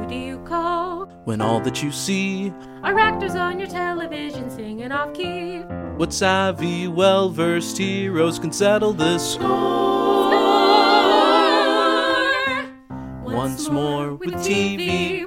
do you call when all that you see are actors on your television singing off key? What savvy, well-versed heroes can settle this score once more with TV.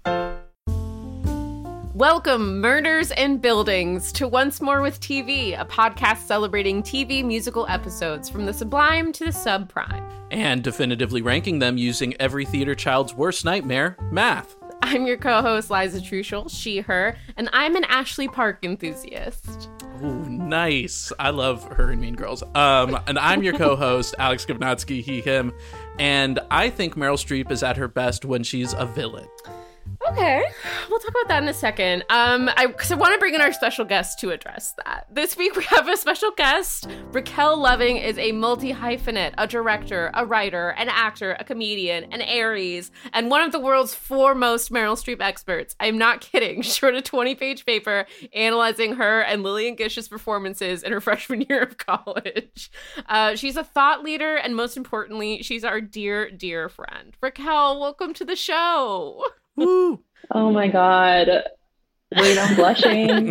Welcome, murders and buildings, to Once More with TV, a podcast celebrating TV musical episodes from the sublime to the subprime. And definitively ranking them using every theater child's worst nightmare, math. I'm your co-host, Liza Truschel, she, her, and I'm an Ashley Park enthusiast. Ooh, nice. I love her in Mean Girls. And I'm your co-host, Alex Gavnatsky, he, him, and I think Meryl Streep is at her best when she's a villain. Okay, we'll talk about that in a second. I want to bring in our special guest to address that. This week we have a special guest. Raquel Loving is a multi-hyphenate, a director, a writer, an actor, a comedian, an Aries, and one of the world's foremost Meryl Streep experts. I'm not kidding. She wrote a 20-page paper analyzing her and Lillian Gish's performances in her freshman year of college. She's a thought leader, and most importantly, she's our dear, dear friend. Raquel, welcome to the show. Woo! Oh my God. Wait, I'm blushing.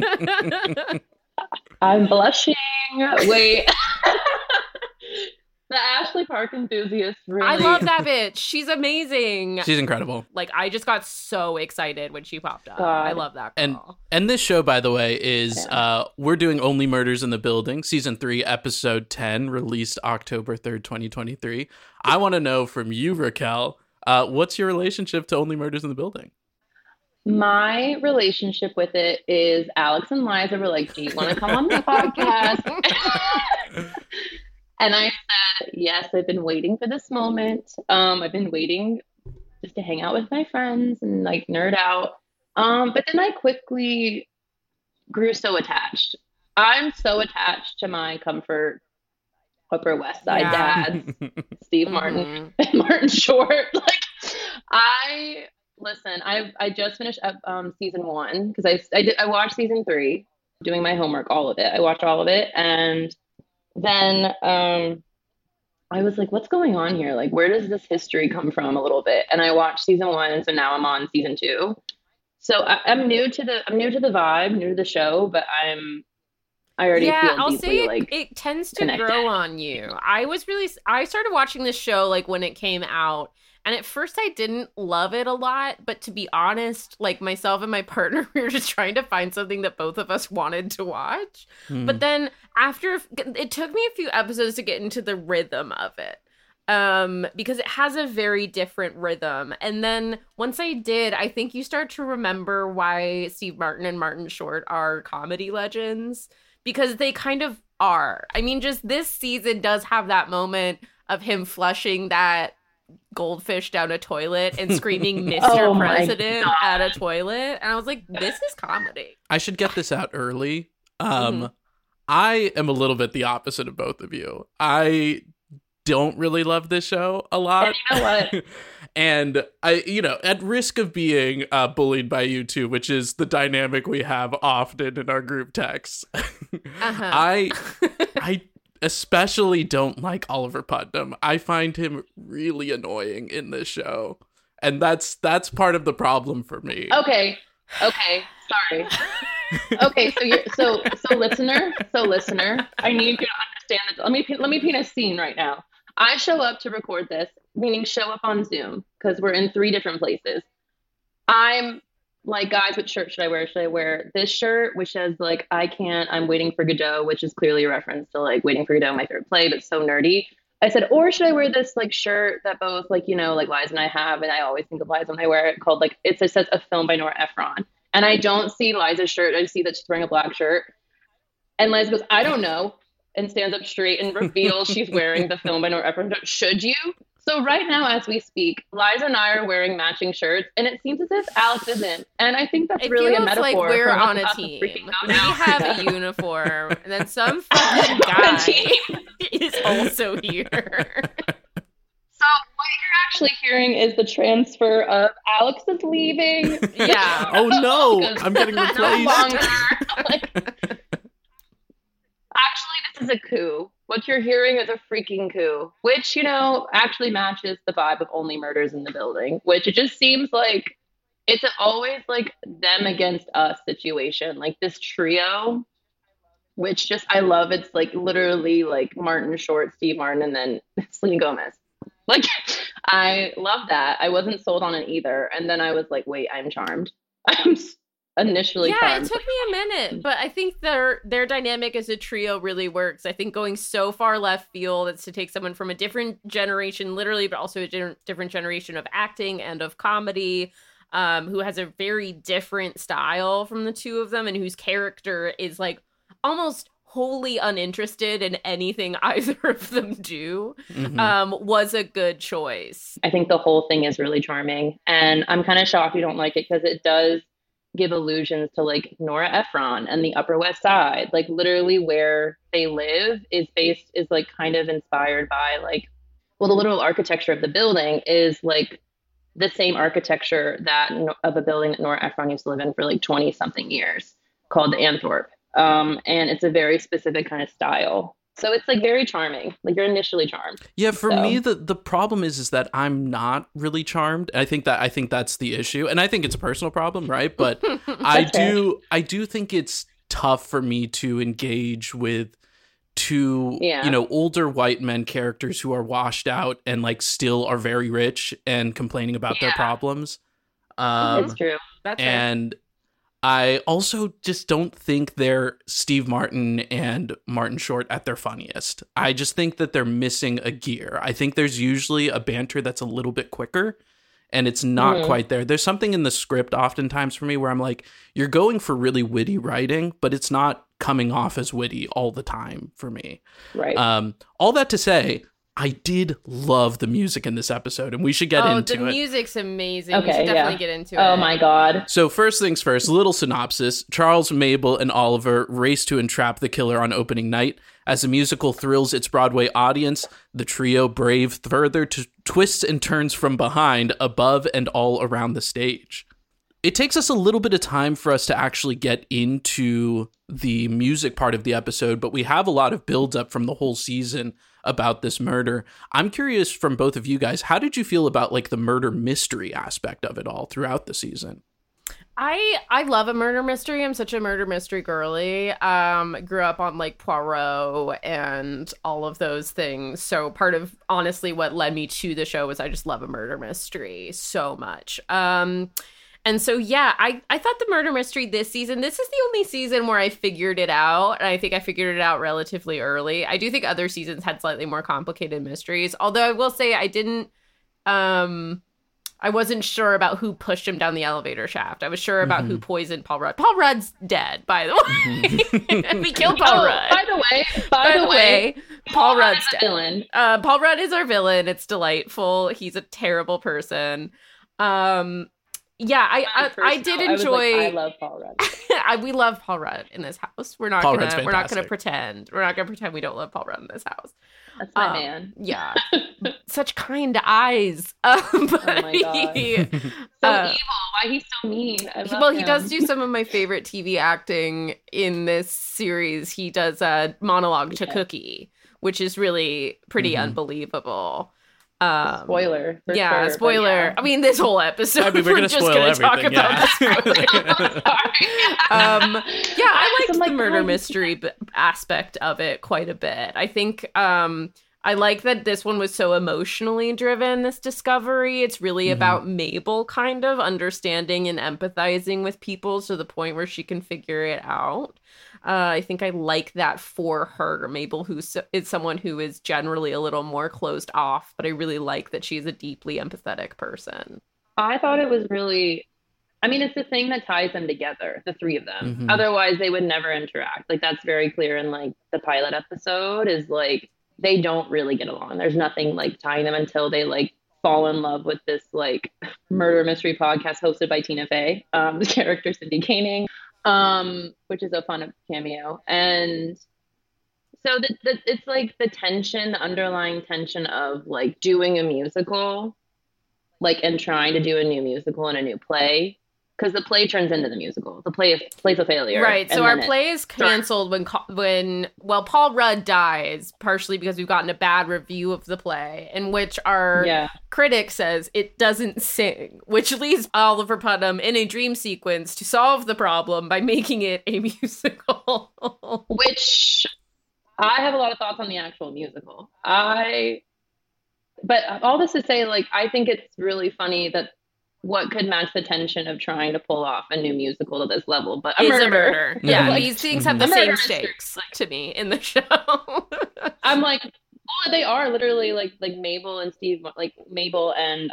I'm blushing. Wait. The Ashley Park enthusiast really. I love that bitch. She's amazing. She's incredible. Like, I just got so excited when she popped up. God. I love that girl. And this show, by the way, is we're doing Only Murders in the Building, Season 3, Episode 10, released October 3rd, 2023. I want to know from you, Raquel, what's your relationship to Only Murders in the Building? My relationship with it is Alex and Liza were like, do you want to come on the podcast? And I said, yes, I've been waiting for this moment. I've been waiting just to hang out with my friends and like nerd out. But then I quickly grew so attached. I'm so attached to my comfort Upper West Side dads, Steve Martin and Martin Short. Like, I just finished up season 1 because I watched season 3, doing my homework, all of it. I watched all of it, and then I was like, what's going on here? Like, where does this history come from a little bit? And I watched season 1, and so now I'm on season 2. So I'm new to the vibe, new to the show, but I already feel I'll deeply, say like, it tends to connected. grow on you. I started watching this show like when it came out, and at first I didn't love it a lot, but to be honest, like myself and my partner, we were just trying to find something that both of us wanted to watch. But then after, it took me a few episodes to get into the rhythm of it. Because it has a very different rhythm. And then once I did, I think you start to remember why Steve Martin and Martin Short are comedy legends. Because they kind of are. I mean, just this season does have that moment of him flushing that goldfish down a toilet and screaming Mr. Oh President at a toilet. And I was like, this is comedy. I should get this out early. I am a little bit the opposite of both of you. I don't really love this show a lot. And you know what? And I, at risk of being bullied by you two, which is the dynamic we have often in our group texts, I especially don't like Oliver Putnam. I find him really annoying in this show, and that's part of the problem for me. Okay, sorry. Okay, so listener, I need you to understand that. Let me paint a scene right now. I show up to record this, meaning show up on Zoom, because we're in 3 different places. I'm like, guys, what shirt should I wear? Should I wear this shirt, which says, like, I'm waiting for Godot, which is clearly a reference to, like, Waiting for Godot, my favorite play, but so nerdy. I said, or should I wear this, like, shirt that both, like, like Liza and I have, and I always think of Liza when I wear it, called, like, it says A Film by Nora Ephron. And I don't see Liza's shirt. I just see that she's wearing a black shirt. And Liza goes, I don't know, and stands up straight and reveals she's wearing the Film by Nora Ephron. Should you? So right now, as we speak, Liza and I are wearing matching shirts, and it seems as if Alex isn't. And I think that's really a metaphor. Like we're for on a team. We have a uniform, and then some fucking guy is also here. So what you're actually hearing is the transfer of Alex is leaving. Yeah. Oh no, I'm getting replaced. No longer. Actually, this is a coup. What you're hearing is a freaking coup, which, actually matches the vibe of Only Murders in the Building, which it just seems like It's always like them against us situation. Like this trio, which just I love. It's like literally like Martin Short, Steve Martin, and then Selena Gomez. Like I love that. I wasn't sold on it either, and then I was like, wait, I'm charmed. I'm initially Yeah, it charmed. took me a minute, but I think their dynamic as a trio really works. I think going so far left field, it's to take someone from a different generation, literally, but also a different generation of acting and of comedy, who has a very different style from the two of them, and whose character is like almost wholly uninterested in anything either of them do, was a good choice. I think the whole thing is really charming, and I'm kind of shocked you don't like it because it does give allusions to like Nora Ephron and the Upper West Side. Like literally where they live is like kind of inspired by like, well, the literal architecture of the building is like the same architecture that of a building that Nora Ephron used to live in for like 20 something years, called the Antwerp. And it's a very specific kind of style. So it's like very charming. Like you're initially charmed. Yeah, for me the problem is that I'm not really charmed. I think that's the issue. And I think it's a personal problem, right? But I do think it's tough for me to engage with two, older white men characters who are washed out and like still are very rich and complaining about their problems. It's true. That's and I also just don't think they're Steve Martin and Martin Short at their funniest. I just think that they're missing a gear. I think there's usually a banter that's a little bit quicker, and it's not quite there. There's something in the script oftentimes for me where I'm like, you're going for really witty writing, but it's not coming off as witty all the time for me. Right. All that to say, I did love the music in this episode, and we should get into it. Oh, the music's amazing. Okay, we should definitely get into it. Oh my God. So first things first, little synopsis. Charles, Mabel, and Oliver race to entrap the killer on opening night. As the musical thrills its Broadway audience, the trio brave further to twists and turns from behind, above, and all around the stage. It takes us a little bit of time for us to actually get into the music part of the episode, but we have a lot of build-up from the whole season about this murder. I'm curious from both of you guys, how did you feel about like the murder mystery aspect of it all throughout the season? I love a murder mystery. I'm such a murder mystery girly. Grew up on like Poirot and all of those things. So part of honestly what led me to the show was I just love a murder mystery so much. And so, yeah, I thought the murder mystery this is the only season where I figured it out. And I think I figured it out relatively early. I do think other seasons had slightly more complicated mysteries. Although I will say I wasn't sure about who pushed him down the elevator shaft. I was sure about who poisoned Paul Rudd. Paul Rudd's dead, by the way. We killed Paul Rudd. By the way, Paul Rudd's dead. Villain. Paul Rudd is our villain. It's delightful. He's a terrible person. Yeah, I did enjoy. I love Paul Rudd. We love Paul Rudd in this house. We're not gonna pretend. We're not gonna pretend we don't love Paul Rudd in this house. That's my man. Yeah, such kind eyes. But oh my God, so evil. Why he's so mean? He does do some of my favorite TV acting in this series. He does a monologue to Cookie, which is really pretty unbelievable. Spoiler. Spoiler. Yeah. I mean, this whole episode. I mean, we're just going to talk about the spoiler. I liked the murder mystery aspect of it quite a bit. I think I like that this one was so emotionally driven, this discovery. It's really about Mabel kind of understanding and empathizing with people to the point where she can figure it out. I think I like that for her. Mabel, who is someone who is generally a little more closed off, but I really like that she's a deeply empathetic person. I thought it was really, I mean, it's the thing that ties them together, the three of them. Otherwise, they would never interact. Like, that's very clear in, like, the pilot episode is, like, they don't really get along. There's nothing, like, tying them until they, like, fall in love with this, like, murder mystery podcast hosted by Tina Fey, the character Cindy Koenig. Which is a fun cameo. And so it's like the underlying tension of like doing a musical, like, and trying to do a new musical and a new play because the play turns into the musical. The play's a failure. Right. So and our then play is canceled when Paul Rudd dies, partially because we've gotten a bad review of the play, in which our critic says it doesn't sing, which leaves Oliver Putnam in a dream sequence to solve the problem by making it a musical. Which I have a lot of thoughts on the actual musical. But all this to say, like, I think it's really funny that what could match the tension of trying to pull off a new musical to this level, but a murder. Yeah, like, these things have the same stakes to me in the show. I'm like, oh, they are literally like Mabel and Steve, like Mabel and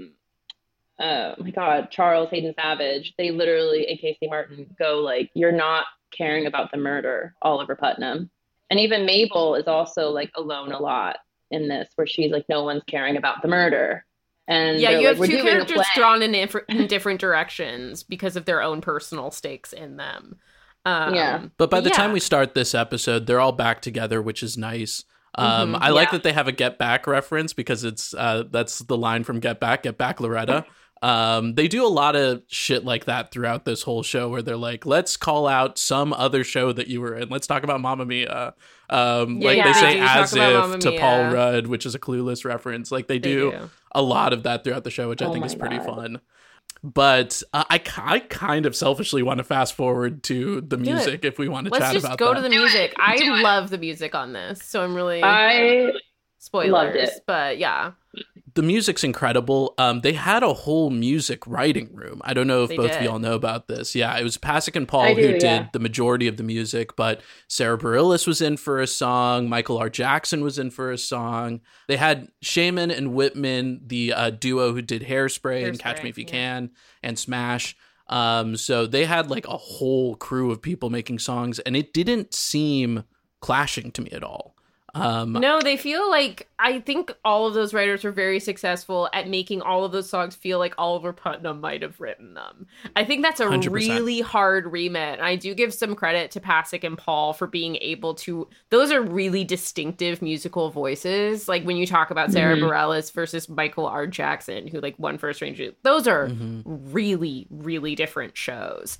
oh my God, Charles Hayden Savage. They literally, and Casey Martin, go like, you're not caring about the murder, Oliver Putnam. And even Mabel is also like alone a lot in this, where she's like, no one's caring about the murder. And yeah, you have like, two characters drawn in different directions because of their own personal stakes in them. But by the time we start this episode, they're all back together, which is nice. I like that they have a Get Back reference, because it's that's the line from Get Back Loretta. They do a lot of shit like that throughout this whole show, where they're like, let's call out some other show that you were in. Let's talk about Mamma Mia. They say as if to Paul Rudd, which is a Clueless reference. Like they do a lot of that throughout the show, which I think is pretty fun. But I kind of selfishly want to fast forward to the music if we want to chat about that. Let's just go to the music. I love the music on this, so I'm really... spoilers, loved it. But yeah. The music's incredible. They had a whole music writing room. I don't know if both of y'all know about this. Yeah, it was Pasek and Paul who did the majority of the music, but Sarah Bareilles was in for a song. Michael R. Jackson was in for a song. They had Shaman and Whitman, the duo who did Hairspray and Catch Me If You Can and Smash. So they had like a whole crew of people making songs, and it didn't seem clashing to me at all. No, they feel like, I think all of those writers were very successful at making all of those songs feel like Oliver Putnam might have written them. I think that's a 100%. Really hard remit. I do give some credit to Pasek and Paul for being able to, those are really distinctive musical voices. Like when you talk about Sarah Bareilles versus Michael R. Jackson, who like won First Range, those are really, really different shows.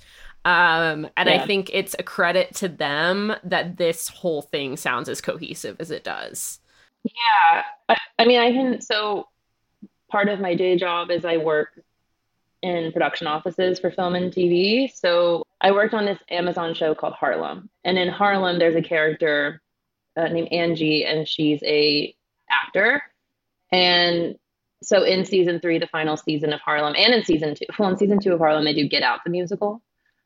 I think it's a credit to them that this whole thing sounds as cohesive as it does. Yeah. I mean, so part of my day job is I work in production offices for film and TV. So I worked on this Amazon show called Harlem. And in Harlem, there's a character named Angie, and she's a actor. And so in season 3, the final season of Harlem, and in season 2 of Harlem, they do Get Out, the musical.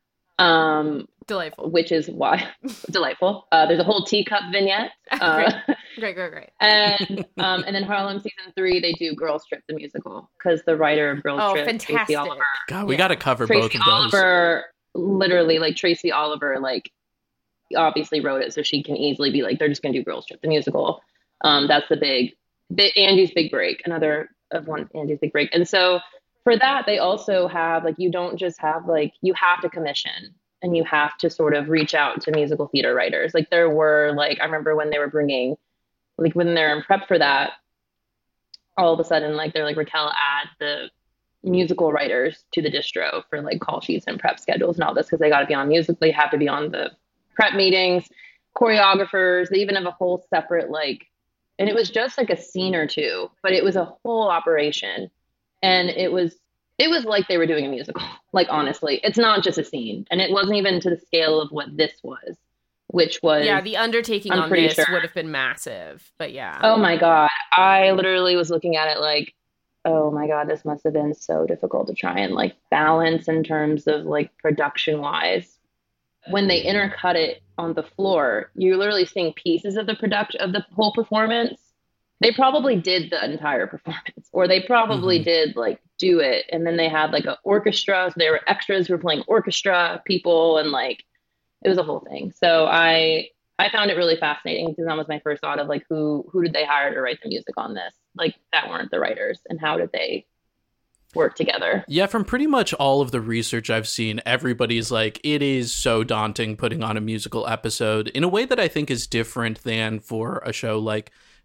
Delightful. Which is why delightful. There's a whole teacup vignette. Great. And then Harlem season 3, they do Girls Trip the musical, because the writer of Girls Trip, fantastic. Tracy Oliver. God, we got to cover both of those. Oliver, literally, like Tracy Oliver, like obviously wrote it, so she can easily be like, they're just gonna do Girls Trip the musical. That's the Andy's big break. Another of one Andy's big break, and so. For that, they also have, like, you don't just have, like, you have to commission, and you have to sort of reach out to musical theater writers. Like, there were, like, I remember when they were bringing, like, when they're in prep for that, all of a sudden, like, they're like, Raquel, add the musical writers to the distro for, like, call sheets and prep schedules and all this, because they got to be on music. They have to be on the prep meetings, choreographers. They even have a whole separate, like, and it was just, like, a scene or two, but it was a whole operation. And it was like they were doing a musical. Like, honestly, it's not just a scene. And it wasn't even to the scale of what this was, which was... Yeah, the undertaking on this would have been massive. But yeah. Oh, my God. I literally was looking at it like, oh, my God, this must have been so difficult to try and, like, balance in terms of, like, production-wise. When they intercut it on the floor, you're literally seeing pieces of the whole performance. They probably did the entire performance, or they probably did like do it. And then they had like an orchestra. So there were extras who were playing orchestra people, and like, it was a whole thing. So I found it really fascinating, because that was my first thought of like, who did they hire to write the music on this? Like, that weren't the writers, and how did they work together? Yeah, from pretty much all of the research I've seen, everybody's like, it is so daunting putting on a musical episode in a way that I think is different than for a show like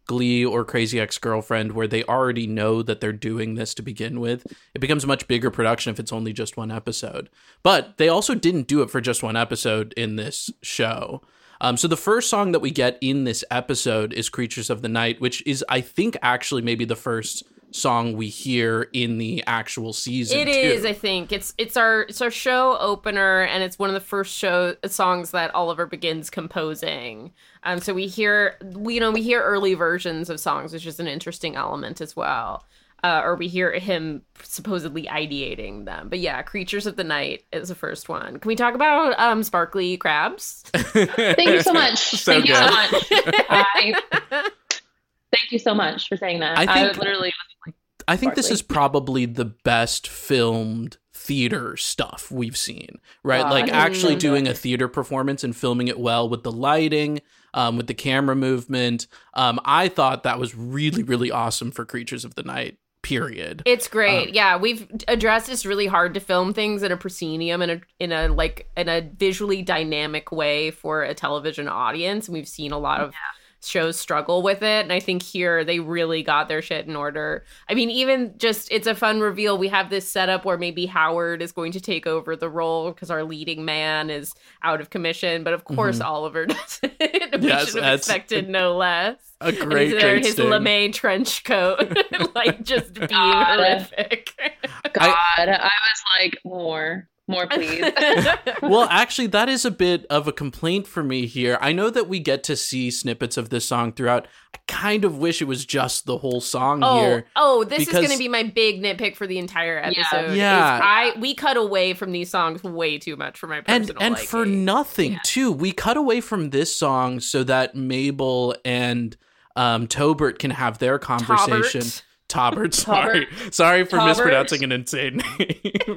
Glee or Crazy Ex-Girlfriend, where they already know that they're doing this to begin with, it becomes a much bigger production if it's only just one episode. But they also didn't do it for just one episode in this show. So the first song that we get in this episode is Creatures of the Night, which is, I think, actually maybe the first song we hear in the actual season. It is, I think. It's our show opener, and it's one of the first songs that Oliver begins composing. So we hear early versions of songs, which is an interesting element as well. Or we hear him supposedly ideating them. But yeah, Creatures of the Night is the first one. Can we talk about sparkly crabs? Thank you so much. So Thank you so much. Thank you so much for saying that. I think this is probably the best filmed theater stuff we've seen, right? Like actually doing a theater performance and filming it well with the lighting, with the camera movement. I thought that was really, really awesome for Creatures of the Night, period. It's great. Yeah, we've addressed it's really hard to film things in a proscenium in a visually dynamic way for a television audience. And we've seen a lot of shows struggle with it, and I think here they really got their shit in order. I mean, even just it's a fun reveal. We have this setup where maybe Howard is going to take over the role because our leading man is out of commission, but of course Oliver does it. We should have expected no less. A great his LeMay trench coat, like just being horrific. God, I was like, more please. Well, actually, that is a bit of a complaint for me here. I know that we get to see snippets of this song throughout. I kind of wish it was just the whole song here. This is going to be my big nitpick for the entire episode. Yeah. We cut away from these songs way too much for my personal and liking. for nothing, too. We cut away from this song so that Mabel and Tobert can have their conversation. Tobert, sorry for mispronouncing an insane name.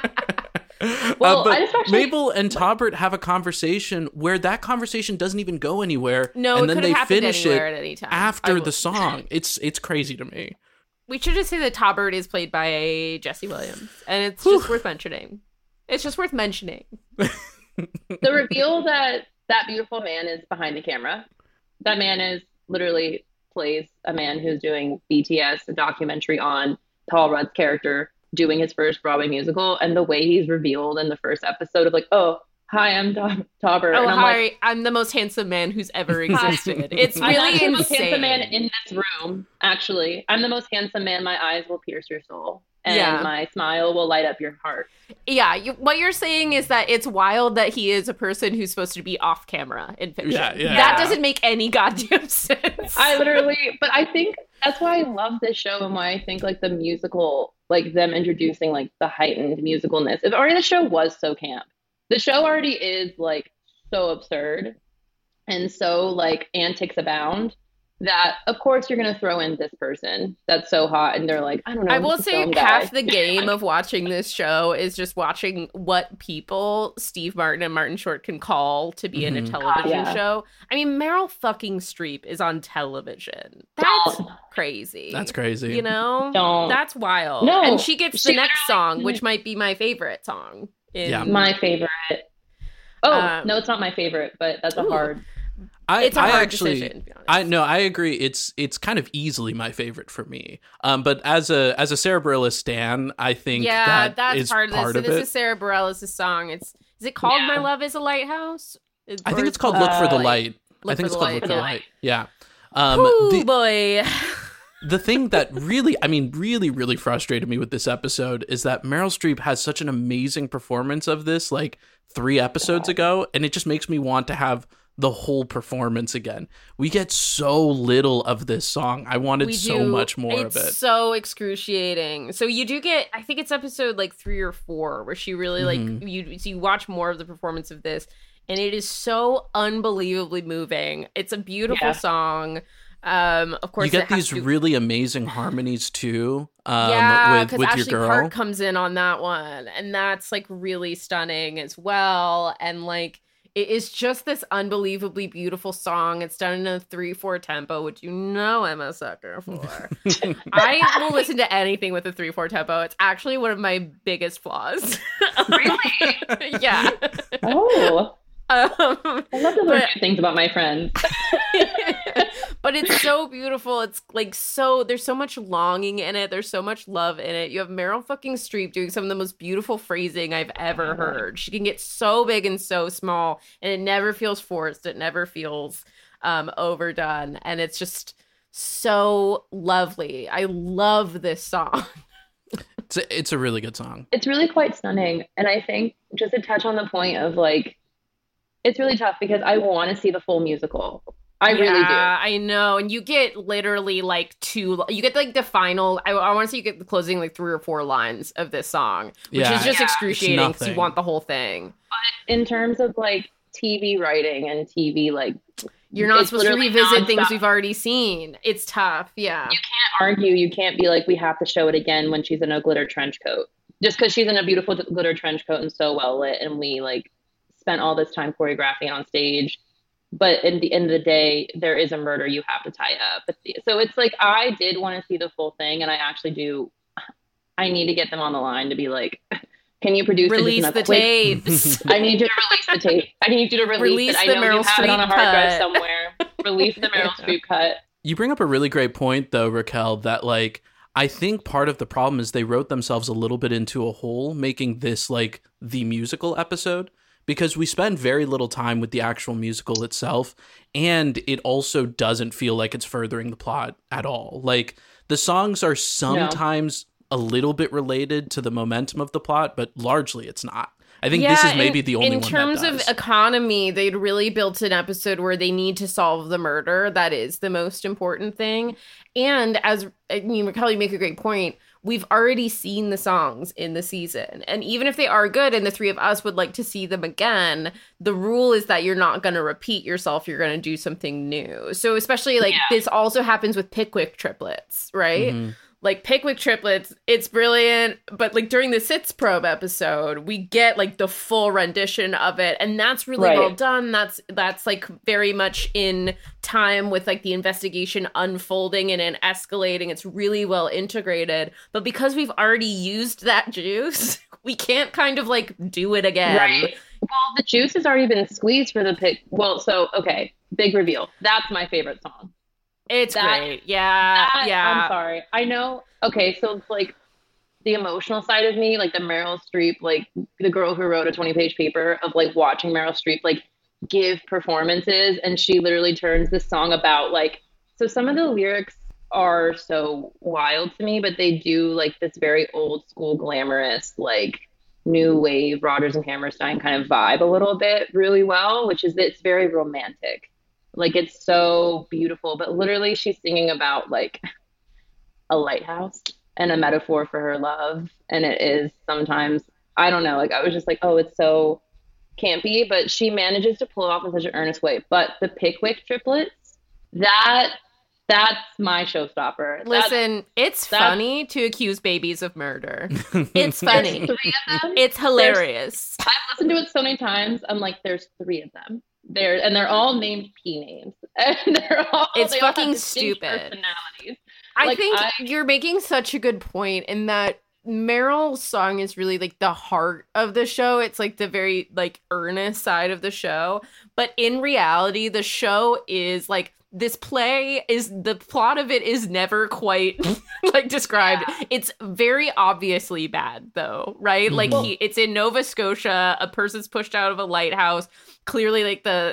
Well, but Mabel and Tobert have a conversation where that conversation doesn't even go anywhere. No, and then they finish it at any time. After the song. It's crazy to me. We should just say that Tobert is played by Jesse Williams, and it's just worth mentioning. It's just worth mentioning. The reveal that beautiful man is behind the camera. That man is literally plays a man who's doing BTS, a documentary on Paul Rudd's character doing his first Broadway musical, and the way he's revealed in the first episode of like, oh, hi, I'm Tobert. Oh, and hi, I'm the most handsome man who's ever existed. It's really I'm insane. the most handsome man in this room, actually. I'm the most handsome man. My eyes will pierce your soul. And my smile will light up your heart. Yeah, what you're saying is that it's wild that he is a person who's supposed to be off camera in fiction. Yeah. That doesn't make any goddamn sense. But I think that's why I love this show and why I think like the musical, like them introducing like the heightened musicalness. If already the show was so camp, the show already is like so absurd and so like antics abound. That of course you're gonna throw in this person that's so hot and they're like, I don't know. I will say half the game of watching this show is just watching what people Steve Martin and Martin Short can call to be in a television show. I mean, Meryl fucking Streep is on television. That's crazy. That's crazy. You know? That's wild. No, and she gets the next song, which might be my favorite song. My favorite. Oh, no, it's not my favorite, but that's a hard... It's a hard decision, to be honest. I agree. It's kind of easily my favorite for me. But as a Sarah Bareilles stan, I think that's is part of this. So this is Sarah Bareilles' song. Is it called "My Love Is a Lighthouse"? I think it's called "Look for the Light." I think it's called "Look for the Light." Yeah. Boy. The thing that really, really frustrated me with this episode is that Meryl Streep has such an amazing performance of this, like 3 episodes ago, and it just makes me want to have the whole performance again. We get so little of this song. I wanted so much more of it. It's so excruciating. So you do get, I think it's episode like 3 or 4 where she really like you watch more of the performance of this, and it is so unbelievably moving. It's a beautiful song. Of course, you get these really amazing harmonies too. With Ashley your girl. Park comes in on that one, and that's like really stunning as well. And like, it is just this unbelievably beautiful song. It's done in a 3/4 tempo, which I'm a sucker for. I will listen to anything with a 3/4 tempo. It's actually one of my biggest flaws. Really? Yeah. Oh. I love to learn new things about my friends. But it's so beautiful. It's like there's so much longing in it. There's so much love in it. You have Meryl fucking Streep doing some of the most beautiful phrasing I've ever heard. She can get so big and so small, and it never feels forced. It never feels overdone. And it's just so lovely. I love this song. It's a really good song. It's really quite stunning. And I think just to touch on the point of like, it's really tough because I want to see the full musical. I really do. I know. And you get literally like you get like the final, I want to say you get the closing like 3 or 4 lines of this song, which is just excruciating because you want the whole thing. But in terms of like TV writing and TV, like, you're not supposed to revisit things we've already seen. It's tough. Yeah. You can't argue. You can't be like, we have to show it again when she's in a glitter trench coat. Just because she's in a beautiful glitter trench coat and so well lit, and we like spent all this time choreographing on stage. But in the end of the day, there is a murder you have to tie up. So it's like, I did want to see the full thing, and I actually do. I need to get them on the line to be like, can you release the tapes? I need you to release the tape. I need you to release it. I know you have it on a hard drive somewhere. Release the Meryl Streep cut. You bring up a really great point, though, Raquel, that like, I think part of the problem is they wrote themselves a little bit into a hole, making this like the musical episode, because we spend very little time with the actual musical itself, and it also doesn't feel like it's furthering the plot at all. Like, the songs are sometimes a little bit related to the momentum of the plot, but largely it's not. I think this is maybe the only one that does. In terms of economy, they'd really built an episode where they need to solve the murder. That is the most important thing. And Raquel, you make a great point. We've already seen the songs in the season. And even if they are good and the 3 of us would like to see them again, the rule is that you're not going to repeat yourself. You're going to do something new. So especially like this also happens with Pickwick triplets, right? Mm-hmm. Like Pickwick triplets, it's brilliant, but like during the Sits Probe episode, we get like the full rendition of it, and that's really well done. That's like very much in time with like the investigation unfolding and escalating. It's really well integrated, but because we've already used that juice, we can't kind of like do it again. Right. Well, the juice has already been squeezed for the pick. Well, so okay, big reveal. That's my favorite song. It's great. Yeah. I'm sorry. I know. Okay. So it's like the emotional side of me, like the Meryl Streep, like the girl who wrote a 20-page paper of like watching Meryl Streep, like give performances. And she literally turns this song about like, so some of the lyrics are so wild to me, but they do like this very old school glamorous, like new wave Rodgers and Hammerstein kind of vibe a little bit really well, which is, it's very romantic. Like, it's so beautiful, but literally she's singing about like a lighthouse and a metaphor for her love. And it is sometimes, I don't know, like I was just like, oh, it's so campy, but she manages to pull it off in such an earnest way. But the Pickwick triplets, that's my showstopper. Listen, it's funny to accuse babies of murder. It's funny. There's 3 of them. It's hilarious. I've listened to it so many times. I'm like, there's 3 of them. They're all named P names. And it's fucking stupid. I think you're making such a good point in that Meryl's song is really like the heart of the show. It's like the very like earnest side of the show. But in reality, the show is like, this play is, the plot of it is never quite like described. Yeah. It's very obviously bad though, right? Mm-hmm. Like it's in Nova Scotia, a person's pushed out of a lighthouse. Clearly like the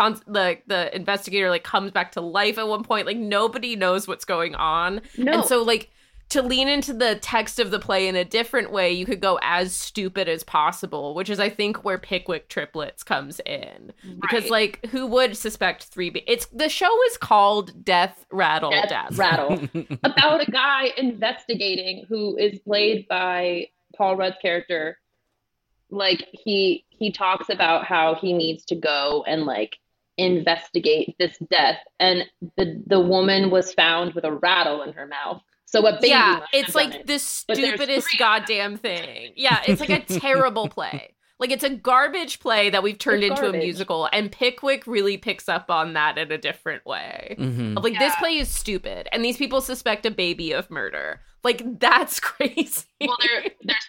investigator like comes back to life at one point. Like nobody knows what's going on. No. And so like to lean into the text of the play in a different way, you could go as stupid as possible, which is, I think, where Pickwick triplets comes in. Right. Because, like, who would suspect 3B? The show is called Death Rattle Death Rattle. About a guy investigating who is played by Paul Rudd's character. Like, he talks about how he needs to go and, like, investigate this death. And the woman was found with a rattle in her mouth. So a baby. Yeah, it's like the stupidest goddamn thing. Yeah, it's like a terrible play. Like, it's a garbage play that we've turned into a musical, and Pickwick really picks up on that in a different way. Mm-hmm. Like, this play is stupid, and these people suspect a baby of murder. Like, that's crazy. Well, there's 3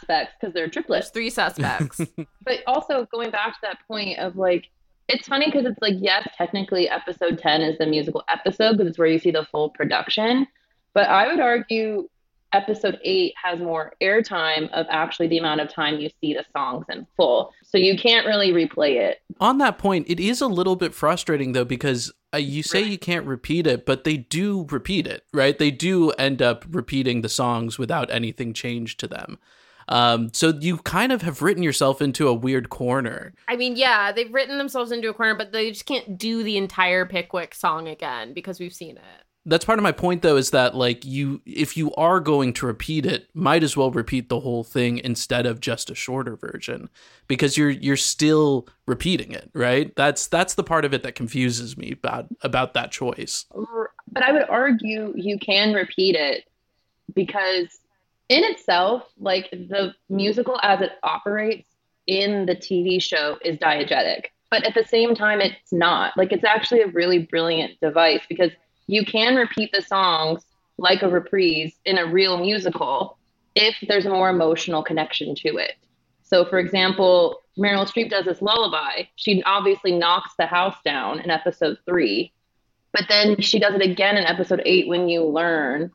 suspects because they're There's triplets. 3 suspects. But also going back to that point of like, it's funny because it's like, yes, technically episode 10 is the musical episode because it's where you see the full production. But I would argue episode 8 has more airtime of actually the amount of time you see the songs in full. So you can't really replay it. On that point, it is a little bit frustrating, though, because you say you can't repeat it, but they do repeat it, right? They do end up repeating the songs without anything changed to them. So you kind of have written yourself into a weird corner. I mean, yeah, they've written themselves into a corner, but they just can't do the entire Pickwick song again because we've seen it. That's part of my point, though, is that like if you are going to repeat it, might as well repeat the whole thing instead of just a shorter version, because you're still repeating it, right? That's the part of it that confuses me about that choice. But I would argue you can repeat it because in itself, like the musical as it operates in the TV show is diegetic, but at the same time, it's not. Like, it's actually a really brilliant device because you can repeat the songs like a reprise in a real musical if there's a more emotional connection to it. So, for example, Meryl Streep does this lullaby. She obviously knocks the house down in episode 3, but then she does it again in episode 8 when you learn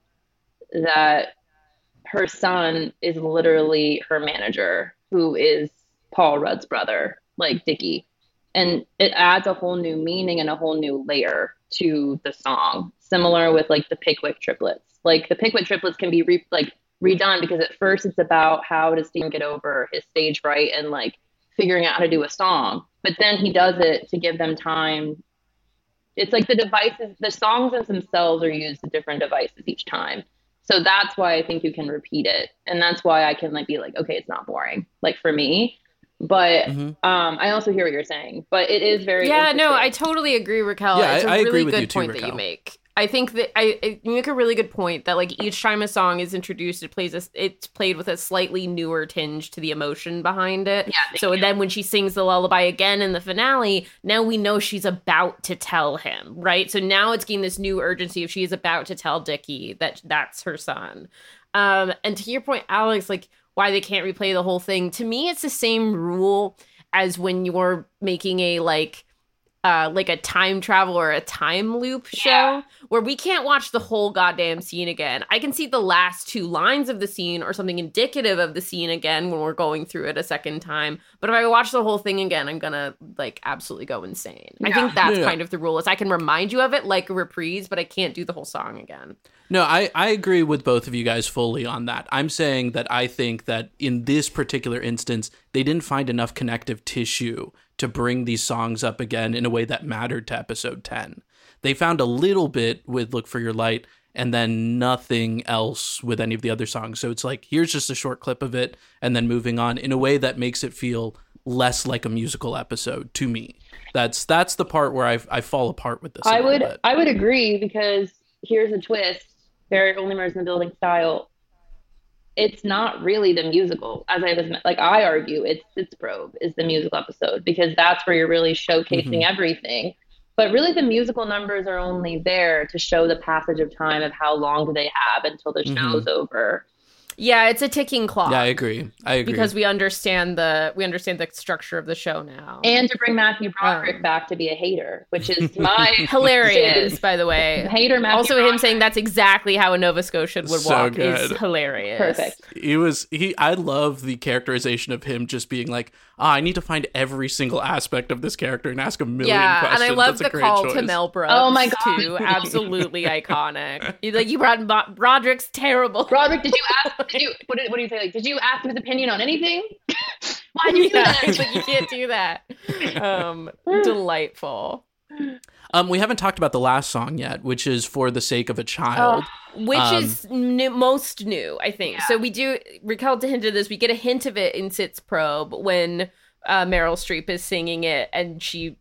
that her son is literally her manager, who is Paul Rudd's brother, like Dickie. And it adds a whole new meaning and a whole new layer to the song. Similar with like the Pickwick triplets. Like the Pickwick triplets can be redone because at first it's about how does Stephen get over his stage fright and like figuring out how to do a song. But then he does it to give them time. It's like the devices, the songs themselves are used with different devices each time. So that's why I think you can repeat it. And that's why I can like be like, okay, it's not boring, like for me. But I also hear what you're saying. But it is very no, I totally agree, Raquel. Yeah, it's a I agree really with good you too, point that Raquel. you make. I think that you make a really good point that like each time a song is introduced, it's played with a slightly newer tinge to the emotion behind it. Yeah, so then when she sings the lullaby again in the finale, now we know she's about to tell him, right? So now it's getting this new urgency if she is about to tell Dickie that that's her son. And to your point, Alex, like why they can't replay the whole thing. To me, it's the same rule as when you're making a like a time travel or a time loop show where we can't watch the whole goddamn scene again. I can see the last 2 lines of the scene or something indicative of the scene again when we're going through it a second time. But if I watch the whole thing again, I'm gonna like absolutely go insane. I think that's kind of the rule is I can remind you of it like a reprise, but I can't do the whole song again. No, I agree with both of you guys fully on that. I'm saying that I think that in this particular instance, they didn't find enough connective tissue to bring these songs up again in a way that mattered to episode 10. They found a little bit with Look for Your Light and then nothing else with any of the other songs. So it's like, here's just a short clip of it and then moving on in a way that makes it feel less like a musical episode to me. That's the part where I fall apart with this. I would agree because here's a twist. Very Only Murders in the Building style. It's not really the musical, as I argue, it's Sitzprobe is the musical episode because that's where you're really showcasing everything. But really, the musical numbers are only there to show the passage of time of how long do they have until the show's over. Yeah, it's a ticking clock. Yeah, I agree. Because we understand the structure of the show now. And to bring Matthew Broderick back to be a hater, which is my hilarious, by the way. Hater Matthew also, Broderick. him saying that's exactly how a Nova Scotian would So walk good. is hilarious. Perfect. I love the characterization of him just being like, I need to find every single aspect of this character and ask a million questions. And I love That's the a call great to choice. Mel Brooks, Oh my God. too. Absolutely iconic. You brought Broderick's terrible. Broderick, did you ask? What do you say? Like, did you ask his opinion on anything? Why did you do that? It's like, you can't do that. Delightful. We haven't talked about the last song yet, which is For the Sake of a Child. Which is most new, I think. Yeah. So we do, Raquel hinted this, we get a hint of it in Sitzprobe when Meryl Streep is singing it and she,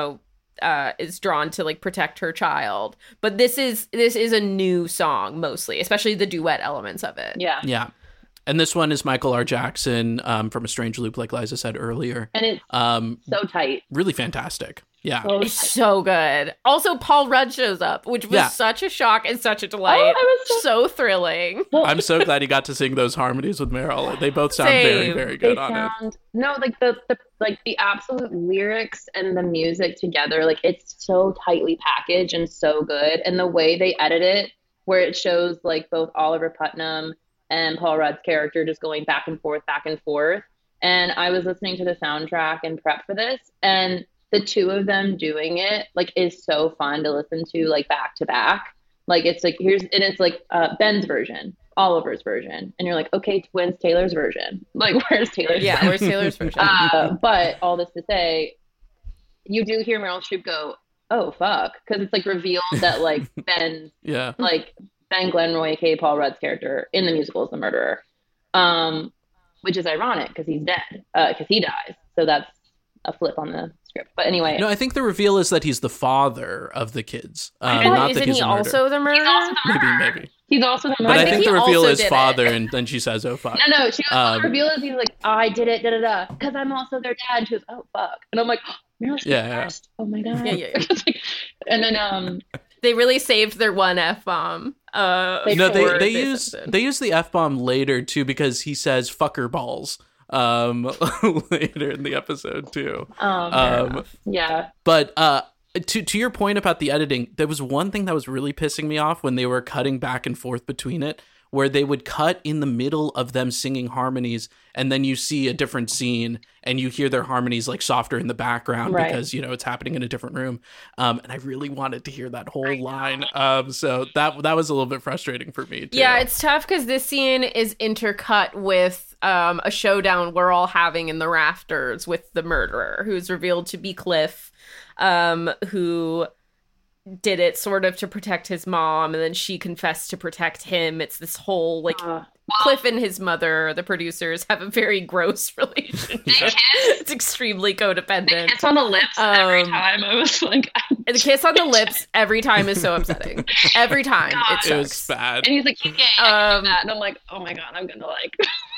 is drawn to like protect her child. But this is a new song mostly, especially the duet elements of it. Yeah. Yeah. And this one is Michael R. Jackson from A Strange Loop, like Liza said earlier. And it's so tight. Really fantastic. Yeah. It's so good. Also, Paul Rudd shows up, which was such a shock and such a delight. I was so thrilling. I'm so glad he got to sing those harmonies with Meryl. They both sound very, very good on it. No, like the absolute lyrics and the music together, like it's so tightly packaged and so good. And the way they edit it, where it shows like both Oliver Putnam and Paul Rudd's character just going back and forth. And I was listening to the soundtrack and prep for this, and the two of them doing it like is so fun to listen to, like back to back. Like it's like it's like Ben's version, Oliver's version, and you're like, okay, when's Taylor's version? Like where's Taylor's? Yeah, where's Taylor's version? But all this to say, you do hear Meryl Streep go, "Oh fuck," because it's like revealed that like Ben, like Ben Glenroy, aka Paul Rudd's character in the musical, is the murderer, which is ironic because he's dead, because he dies. So that's a flip on the script. But anyway, no, I think the reveal is that he's the father of the kids. Not that he's he also the murderer? Maybe. He's also the murderer. But I think the reveal is father, and then she says, "Oh fuck." No, she goes, the reveal is he's like, "Oh, I did it, because I'm also their dad." And she goes, "Oh fuck," and I'm like, oh, Meryl Streep first. Oh my god. Yeah. And then they really saved their one F-bomb. They use the F-bomb later too, because he says "fucker balls." Later in the episode too. Yeah. But to your point about the editing, there was one thing that was really pissing me off when they were cutting back and forth between it, where they would cut in the middle of them singing harmonies, and then you see a different scene and you hear their harmonies like softer in the background because it's happening in a different room. And I really wanted to hear that whole line. So that was a little bit frustrating for me too. Yeah, it's tough because this scene is intercut with a showdown we're all having in the rafters with the murderer, who's revealed to be Cliff, who did it sort of to protect his mom, and then she confessed to protect him. It's this whole like Cliff and his mother, the producers, have a very gross relationship. It's extremely codependent. The kiss on the lips every time. I was like, the kiss on the lips every time is so upsetting. Every time it was bad. And he's like, he's gay. And I'm like, oh my god, I'm gonna like.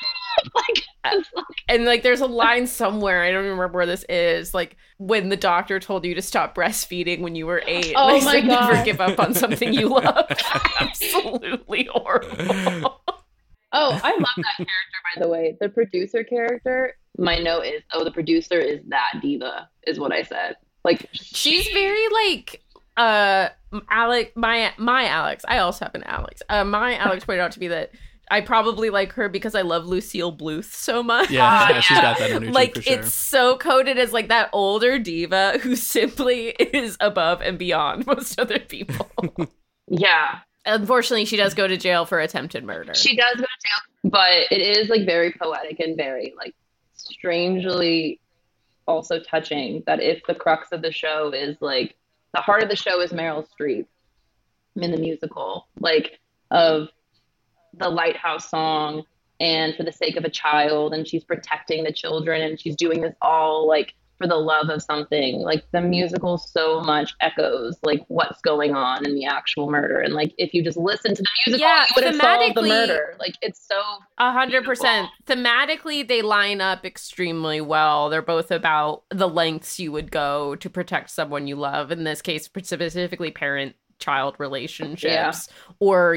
And like there's a line somewhere, I don't remember where this is, like when the doctor told you to stop breastfeeding when you were 8. Oh like, my god, never give up on something you love. Absolutely horrible. Oh, I love that character, by the way. The producer character, my note is, the producer is that diva, is what I said. Like she's very like Alex, my Alex. I also have an Alex. My Alex pointed out to me that I probably like her because I love Lucille Bluth so much. Yeah, she's got that energy like for sure. It's so coded as like that older diva who simply is above and beyond most other people. Yeah. Unfortunately, she does go to jail for attempted murder. She does go to jail, but it is like very poetic and very like strangely also touching that if the crux of the show is like the heart of the show is Meryl Streep in the musical, like of the Lighthouse song and for the sake of a child, and she's protecting the children, and she's doing this all like for the love of something. Like the musical so much echoes like what's going on in the actual murder, and like if you just listen to the musical, you would have solved the murder. Like it's so 100%. Thematically, they line up extremely well. They're both about the lengths you would go to protect someone you love. In this case, specifically parent-child relationships, or